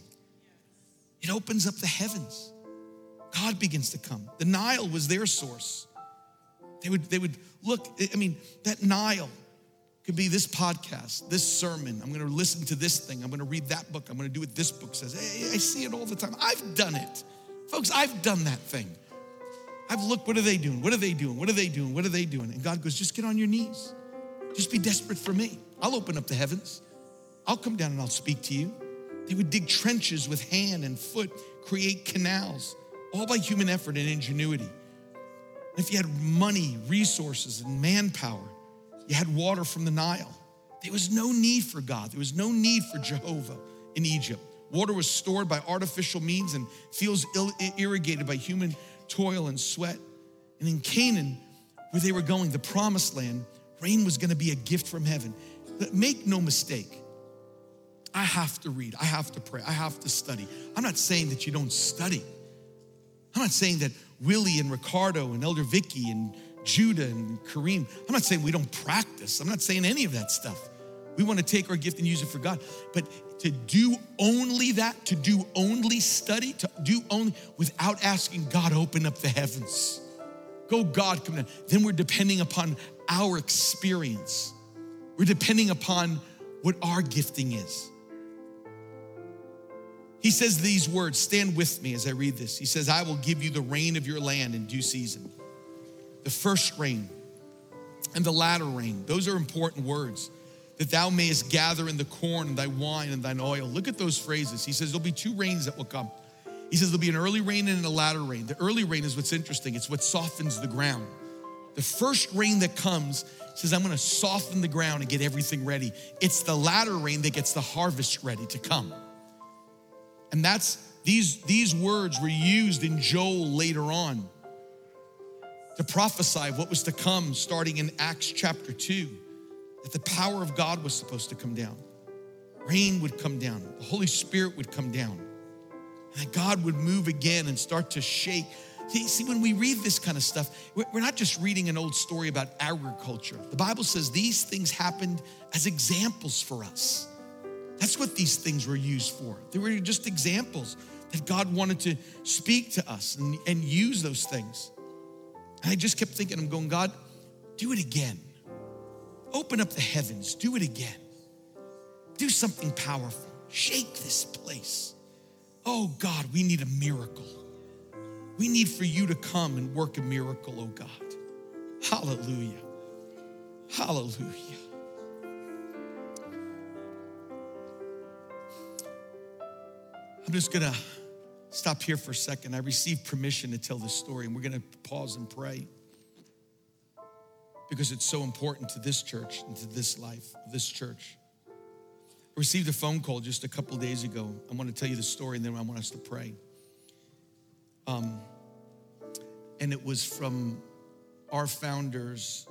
It opens up the heavens. God begins to come. The Nile was their source. They would look, that Nile could be this podcast, this sermon. I'm gonna listen to this thing. I'm gonna read that book. I'm gonna do what this book says. Hey, I see it all the time. I've done it. Folks, I've done that thing. I've looked, what are they doing? What are they doing? What are they doing? What are they doing? And God goes, just get on your knees. Just be desperate for me. I'll open up the heavens. I'll come down and I'll speak to you. They would dig trenches with hand and foot, create canals, all by human effort and ingenuity. And if you had money, resources, and manpower, you had water from the Nile. There was no need for God. There was no need for Jehovah in Egypt. Water was stored by artificial means and fields irrigated by human toil and sweat. And in Canaan, where they were going, the promised land, rain was gonna be a gift from heaven. But make no mistake, I have to read, I have to pray, I have to study. I'm not saying that you don't study. I'm not saying that Willie and Ricardo and Elder Vicky and Judah and Kareem, I'm not saying we don't practice. I'm not saying any of that stuff. We want to take our gift and use it for God. But to do only that, to do only study, to do only without asking God, open up the heavens. Go, God, come down. Then we're depending upon our experience. We're depending upon what our gifting is. He says these words, stand with me as I read this. He says, I will give you the rain of your land in due season. The first rain and the latter rain. Those are important words. That thou mayest gather in the corn and thy wine and thine oil. Look at those phrases. He says there'll be two rains that will come. He says there'll be an early rain and a latter rain. The early rain is what's interesting. It's what softens the ground. The first rain that comes says, I'm gonna soften the ground and get everything ready. It's the latter rain that gets the harvest ready to come. And that's, these words were used in Joel later on to prophesy what was to come starting in Acts chapter 2. That the power of God was supposed to come down. Rain would come down. The Holy Spirit would come down. And that God would move again and start to shake. See, when we read this kind of stuff, we're not just reading an old story about agriculture. The Bible says these things happened as examples for us. That's what these things were used for. They were just examples that God wanted to speak to us and use those things. And I just kept thinking, I'm going, God, do it again. Open up the heavens, do it again. Do something powerful, shake this place. Oh God, we need a miracle. We need for you to come and work a miracle, oh God. Hallelujah, hallelujah. I'm just gonna stop here for a second. I received permission to tell this story and we're gonna pause and pray. Because it's so important to this church and to this life, this church. I received a phone call just a couple days ago. I want to tell you the story and then I want us to pray. And it was from our founder's,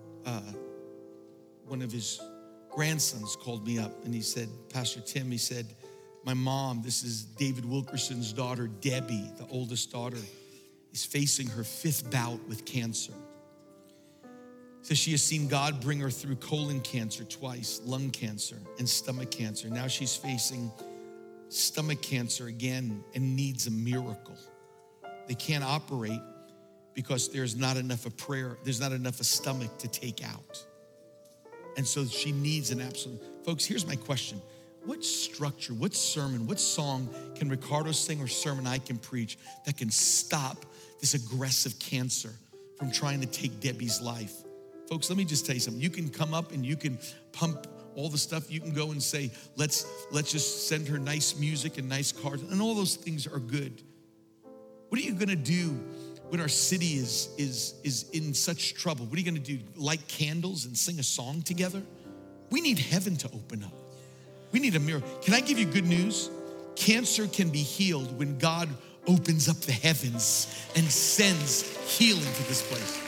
one of his grandsons called me up and he said, Pastor Tim, he said, my mom, this is David Wilkerson's daughter, Debbie, the oldest daughter, is facing her 5th bout with cancer. He says she has seen God bring her through colon cancer twice, lung cancer, and stomach cancer. Now she's facing stomach cancer again and needs a miracle. They can't operate because there's not enough of prayer, there's not enough of stomach to take out. And so she needs an absolute. Folks, here's my question. What structure, what sermon, what song can Ricardo sing or sermon I can preach that can stop this aggressive cancer from trying to take Debbie's life? Folks, let me just tell you something. You can come up and you can pump all the stuff. You can go and say, let's just send her nice music and nice cards, and all those things are good. What are you gonna do when our city is in such trouble? What are you gonna do? Light candles and sing a song together? We need heaven to open up. We need a miracle. Can I give you good news? Cancer can be healed when God opens up the heavens and sends healing to this place.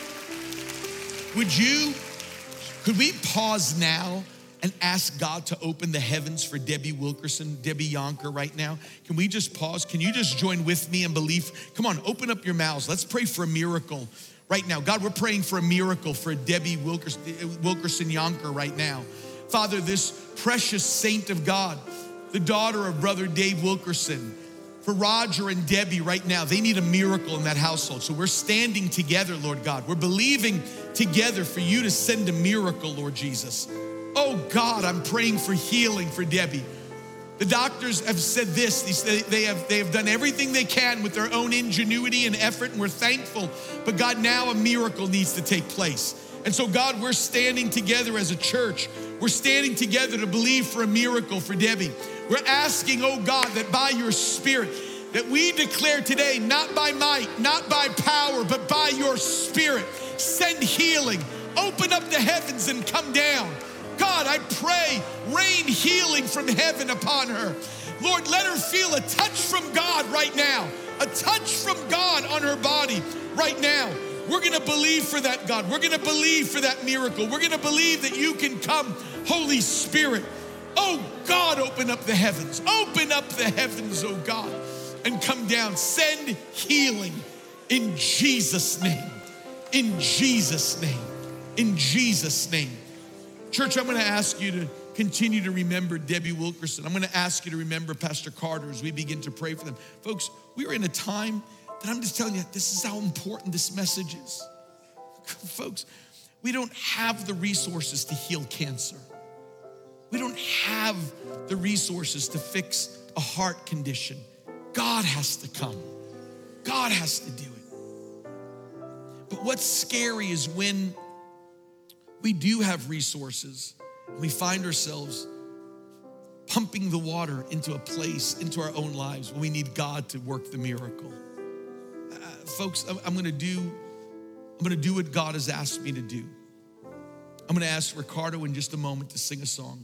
Could we pause now and ask God to open the heavens for Debbie Wilkerson, Debbie Yonker right now? Can we just pause? Can you just join with me in belief? Come on, open up your mouths. Let's pray for a miracle right now. God, we're praying for a miracle for Debbie Wilkerson Yonker right now. Father, this precious saint of God, the daughter of Brother Dave Wilkerson, for Roger and Debbie right now, they need a miracle in that household. So we're standing together, Lord God. We're believing together for you to send a miracle, Lord Jesus. Oh God, I'm praying for healing for Debbie. The doctors have said this, they have done everything they can with their own ingenuity and effort, and we're thankful. But God, now a miracle needs to take place. And so God, we're standing together as a church. We're standing together to believe for a miracle for Debbie. We're asking, oh God, that by your Spirit, that we declare today, not by might, not by power, but by your Spirit, send healing. Open up the heavens and come down. God, I pray, rain healing from heaven upon her. Lord, let her feel a touch from God right now, a touch from God on her body right now. We're gonna believe for that, God. We're gonna believe for that miracle. We're gonna believe that you can come, Holy Spirit. Oh God, open up the heavens. Open up the heavens, oh God, and come down. Send healing in Jesus' name. In Jesus' name. In Jesus' name. Church, I'm gonna ask you to continue to remember Debbie Wilkerson. I'm gonna ask you to remember Pastor Carter as we begin to pray for them. Folks, we are in a time that I'm just telling you, this is how important this message is. Folks, we don't have the resources to heal cancer. We don't have the resources to fix a heart condition. God has to come. God has to do it. But what's scary is when we do have resources and we find ourselves pumping the water into a place, into our own lives, when we need God to work the miracle. Folks, I'm gonna do what God has asked me to do. I'm gonna ask Ricardo in just a moment to sing a song.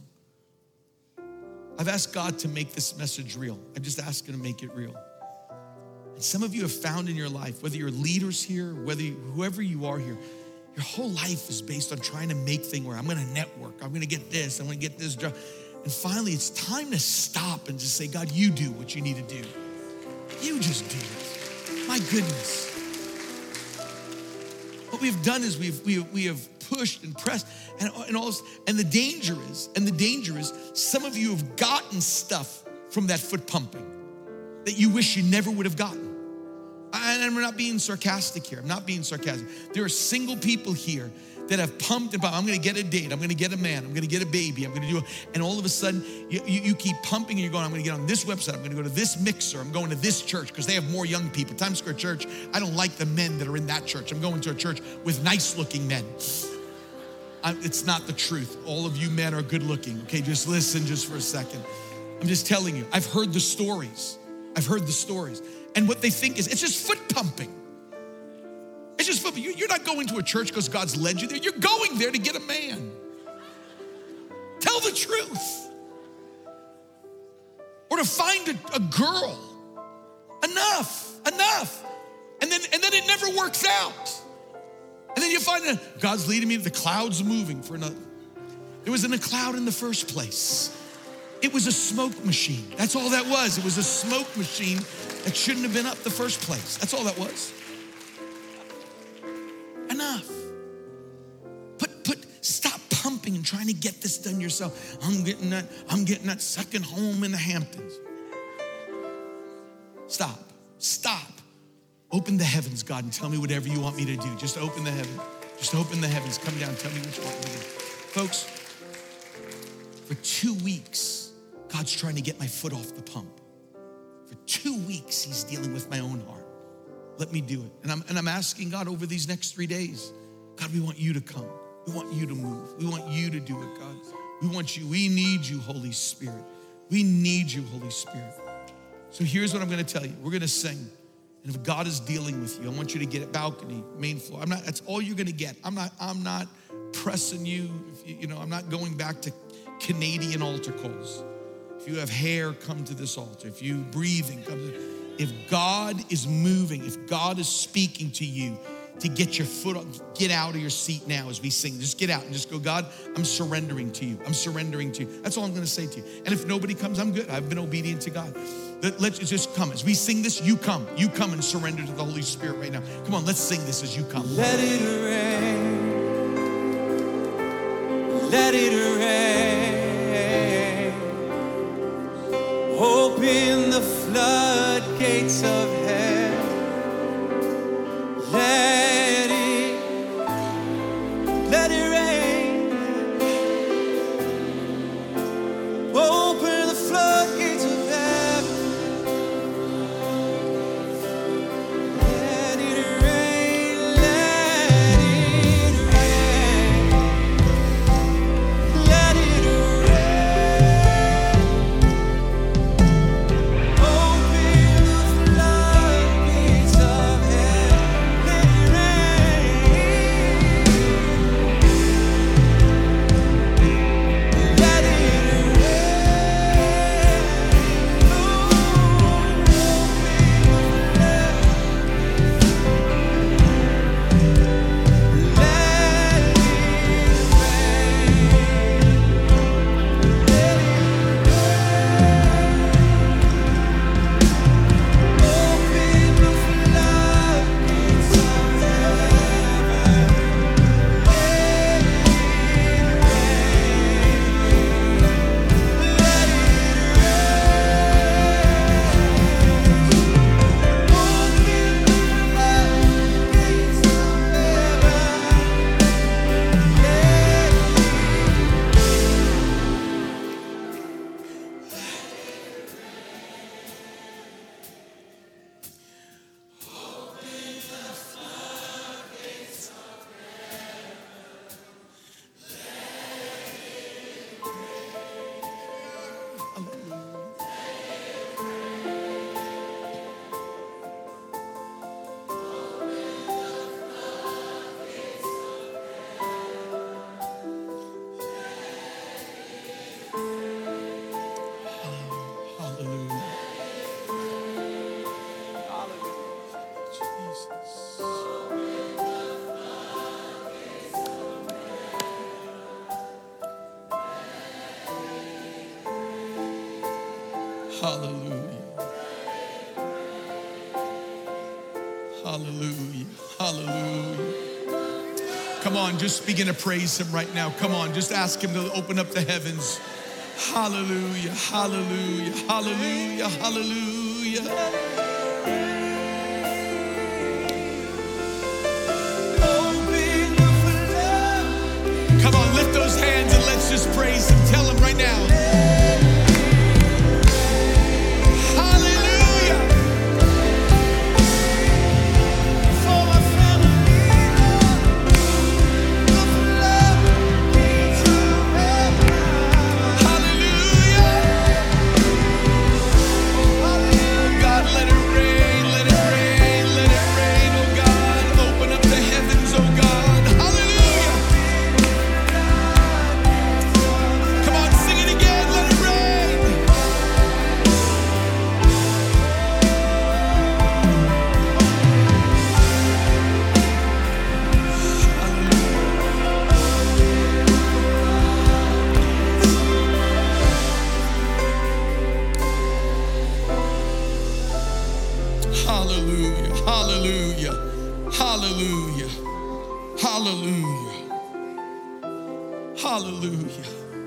I've asked God to make this message real. I'm just asking to make it real. And some of you have found in your life, whether you're leaders here, whoever you are here, your whole life is based on trying to make things where I'm gonna network, I'm gonna get this, I'm gonna get this job. And finally, it's time to stop and just say, God, you do what you need to do. You just do it. My goodness. What we've done is we have pushed and pressed and all this, and the danger is some of you have gotten stuff from that foot pumping that you wish you never would have gotten. And we're not being sarcastic here. I'm not being sarcastic. There are single people here that have pumped and pumped. I'm gonna get a date, I'm gonna get a man, I'm gonna get a baby, I'm gonna do it. And all of a sudden, you keep pumping and you're going, I'm gonna get on this website, I'm gonna go to this mixer, I'm going to this church because they have more young people. Times Square Church, I don't like the men that are in that church. I'm going to a church with nice looking men. It's not the truth. All of you men are good looking, okay? Just listen just for a second. I'm just telling you, I've heard the stories. And what they think is, it's just foot pumping. It's just foot pumping. You're not going to a church because God's led you there. You're going there to get a man. Tell the truth. Or to find a girl. Enough. And then it never works out. And then you find that God's leading me, the clouds moving for another. There wasn't a cloud in the first place. It was a smoke machine. That's all that was. It was a smoke machine that shouldn't have been up the first place. That's all that was. Enough. Put shopping and trying to get this done yourself. I'm getting that second home in the Hamptons. Stop. Open the heavens, God, and tell me whatever you want me to do. Just open the heavens. Just open the heavens. Come down, tell me what you want me to do. Folks, for 2 weeks, God's trying to get my foot off the pump. For 2 weeks, he's dealing with my own heart. Let me do it. And I'm asking God over these next 3 days, God, we want you to come. We want you to move. We want you to do it, God. We want you. We need you, Holy Spirit. We need you, Holy Spirit. So here's what I'm gonna tell you. We're gonna sing. And if God is dealing with you, I want you to get a balcony, main floor. That's all you're gonna get. I'm not pressing you. I'm not going back to Canadian altar calls. If you have hair, come to this altar. If you breathing, come to. If God is moving, if God is speaking to you to get your foot up, get out of your seat now as we sing. Just get out and just go, God, I'm surrendering to you. I'm surrendering to you. That's all I'm gonna say to you. And if nobody comes, I'm good. I've been obedient to God. Let's just come. As we sing this, you come. You come and surrender to the Holy Spirit right now. Come on, let's sing this as you come. Let it rain. Let it rain. Open the floodgates of heaven. Let it rain. Open the floodgates of heaven. Let it rain. Let it rain. Let it rain. Open the floodgates of heaven. Let it rain. Let it Hallelujah. Hallelujah. Hallelujah. Come on, just begin to praise him right now. Come on, just ask him to open up the heavens. Hallelujah. Hallelujah. Hallelujah. Hallelujah. Come on, lift those hands and let's just praise him. Tell him right now. Hallelujah.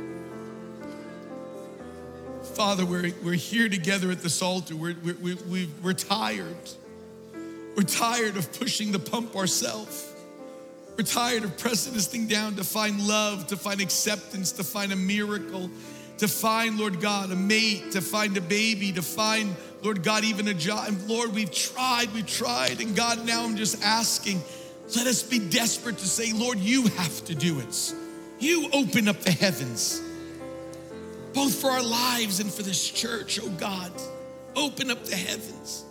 Father, we're here together at this altar. We're tired. We're tired of pushing the pump ourselves. We're tired of pressing this thing down to find love, to find acceptance, to find a miracle, to find, Lord God, a mate, to find a baby, to find, Lord God, even a job. And Lord, we've tried. And God, now I'm just asking, let us be desperate to say, Lord, you have to do it. You open up the heavens, both for our lives and for this church, oh God. Open up the heavens.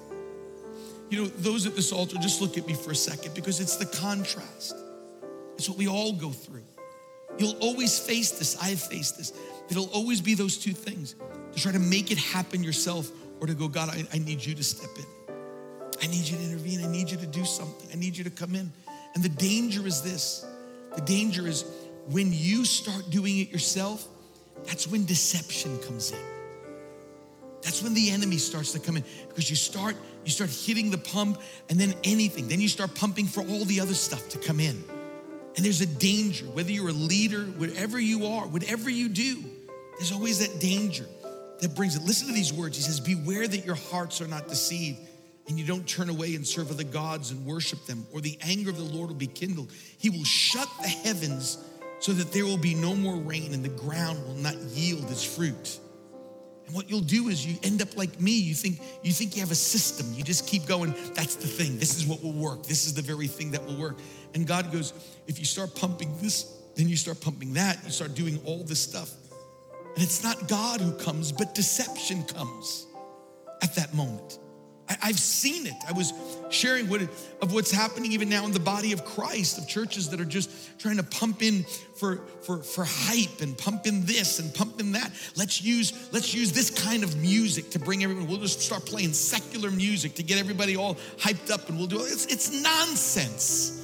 You know, those at this altar, just look at me for a second, because it's the contrast. It's what we all go through. You'll always face this. I have faced this. It'll always be those two things, to try to make it happen yourself, or to go, God, I need you to step in. I need you to intervene. I need you to do something. I need you to come in. And the danger is this. The danger is when you start doing it yourself, that's when deception comes in. That's when the enemy starts to come in, because you start hitting the pump, and then then you start pumping for all the other stuff to come in. And there's a danger, whether you're a leader, whatever you are, whatever you do, there's always that danger that brings it. Listen to these words. He says, beware that your hearts are not deceived, and you don't turn away and serve other gods and worship them, or the anger of the Lord will be kindled. He will shut the heavens so that there will be no more rain, and the ground will not yield its fruit. And what you'll do is you end up like me. You think you have a system. You just keep going, that's the thing. This is what will work. This is the very thing that will work. And God goes, if you start pumping this, then you start pumping that, you start doing all this stuff. And it's not God who comes, but deception comes at that moment. I've seen it. I was sharing of what's happening even now in the body of Christ, of churches that are just trying to pump in for hype, and pump in this and pump in that. Let's use this kind of music to bring everyone. We'll just start playing secular music to get everybody all hyped up, and we'll do it. It's nonsense.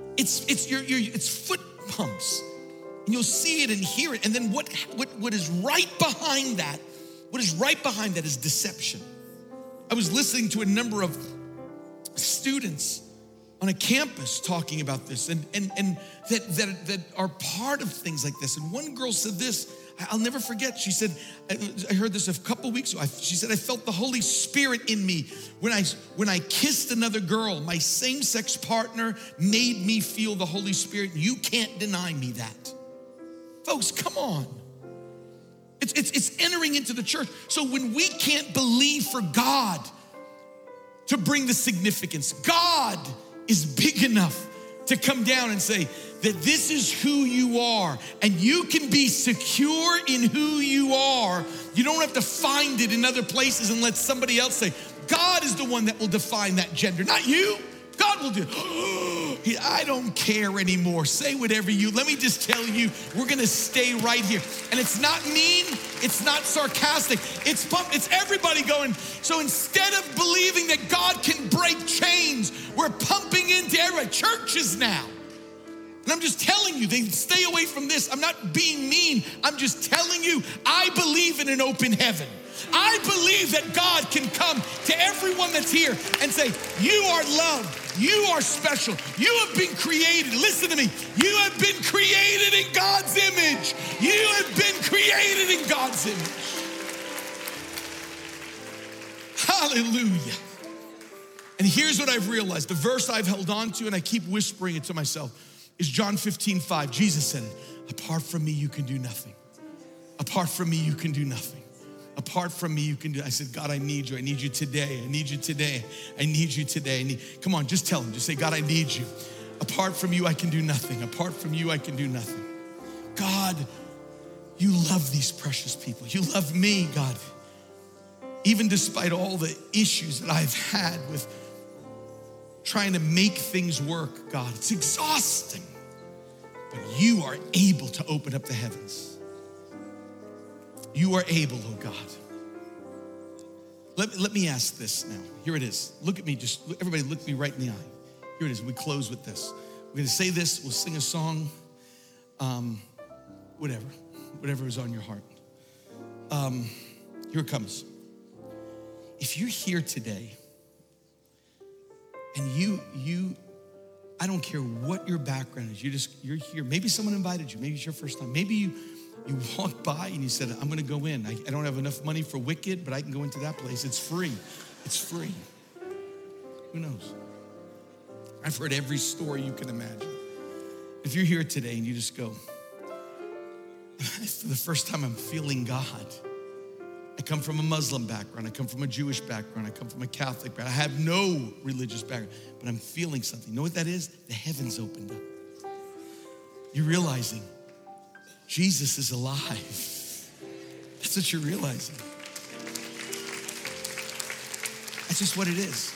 It's foot pumps. And you'll see it and hear it. And then what is right behind that? What is right behind that is deception. I was listening to a number of students on a campus talking about this, and that are part of things like this. And one girl said this, I'll never forget. She said, I heard this a couple weeks ago. She said, I felt the Holy Spirit in me when I kissed another girl. My same-sex partner made me feel the Holy Spirit. You can't deny me that. Folks, come on. It's entering into the church. So when we can't believe for God to bring the significance, God is big enough to come down and say that this is who you are, and you can be secure in who you are. You don't have to find it in other places and let somebody else say. God is the one that will define that gender, not you. God will do. I don't care anymore. Say whatever let me just tell you, we're gonna stay right here. And it's not mean, it's not sarcastic, it's everybody going. So instead of believing that God can break chains, we're pumping into every churches now. And I'm just telling you, they stay away from this. I'm not being mean. I'm just telling you, I believe in an open heaven. I believe that God can come to everyone that's here and say, you are loved. You are special. You have been created. Listen to me. You have been created in God's image. You have been created in God's image. Hallelujah. And here's what I've realized. The verse I've held on to, and I keep whispering it to myself, is John 15:5. Jesus said it. Apart from me, you can do nothing. Apart from me, you can do nothing. Apart from me, you can do. I said, God, I need you. I need you today. I need you today. I need you today. Come on, just tell him. Just say, God, I need you. Apart from you, I can do nothing. Apart from you, I can do nothing. God, you love these precious people. You love me, God. Even despite all the issues that I've had with trying to make things work, God, it's exhausting. But you are able to open up the heavens. You are able, oh God. Let me ask this now. Here it is. Look at me, everybody look me right in the eye. Here it is. We close with this. We're gonna say this, we'll sing a song, whatever is on your heart. Here it comes. If you're here today and you I don't care what your background is. You're here. Maybe someone invited you. Maybe it's your first time. Maybe you walked by and you said, I'm going to go in. I don't have enough money for Wicked, but I can go into that place. It's free. It's free. Who knows? I've heard every story you can imagine. If you're here today and you just go, for the first time I'm feeling God. I come from a Muslim background. I come from a Jewish background. I come from a Catholic background. I have no religious background, but I'm feeling something. You know what that is? The heavens opened up. You're realizing Jesus is alive. That's what you're realizing. That's just what it is.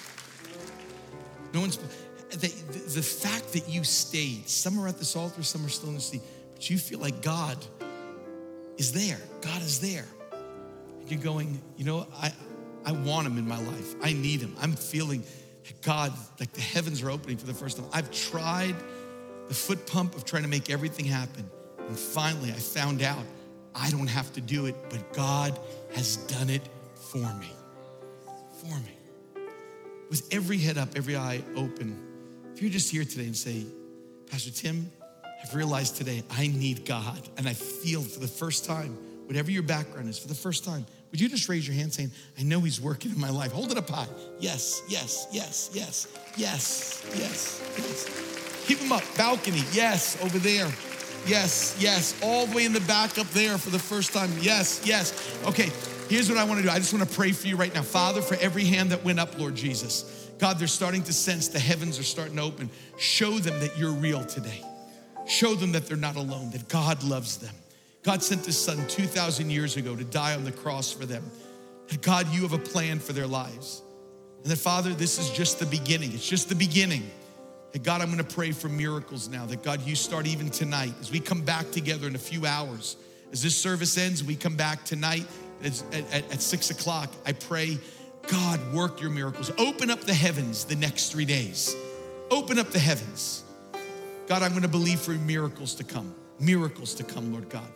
No one's, the fact that you stayed, some are at this altar, some are still in the seat, but you feel like God is there. God is there. And you're going, you know, I want him in my life. I need him. I'm feeling God, like the heavens are opening for the first time. I've tried the foot pump of trying to make everything happen. And finally, I found out I don't have to do it, but God has done it for me. For me. With every head up, every eye open, if you're just here today and say, Pastor Tim, I've realized today I need God, and I feel for the first time, whatever your background is, for the first time, would you just raise your hand saying, I know he's working in my life. Hold it up high. Yes, yes, yes, yes, yes, yes, yes. Keep them up. Balcony. Yes, over there. Yes, yes. All the way in the back up there for the first time. Yes, yes. Okay, here's what I want to do. I just want to pray for you right now. Father, for every hand that went up, Lord Jesus, God, they're starting to sense the heavens are starting to open. Show them that you're real today. Show them that they're not alone, that God loves them. God sent his son 2,000 years ago to die on the cross for them. That God, you have a plan for their lives. And that Father, this is just the beginning. It's just the beginning. That God, I'm gonna pray for miracles now. That God, you start even tonight. As we come back together in a few hours, as this service ends, we come back tonight at 6 o'clock. I pray, God, work your miracles. Open up the heavens the next 3 days. Open up the heavens. God, I'm gonna believe for miracles to come. Miracles to come, Lord God.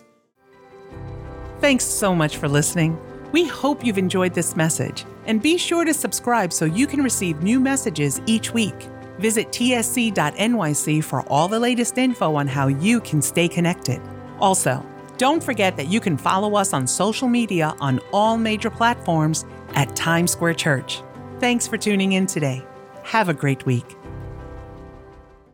Thanks so much for listening. We hope you've enjoyed this message, and be sure to subscribe so you can receive new messages each week. Visit tsc.nyc for all the latest info on how you can stay connected. Also, don't forget that you can follow us on social media on all major platforms at Times Square Church. Thanks for tuning in today. Have a great week.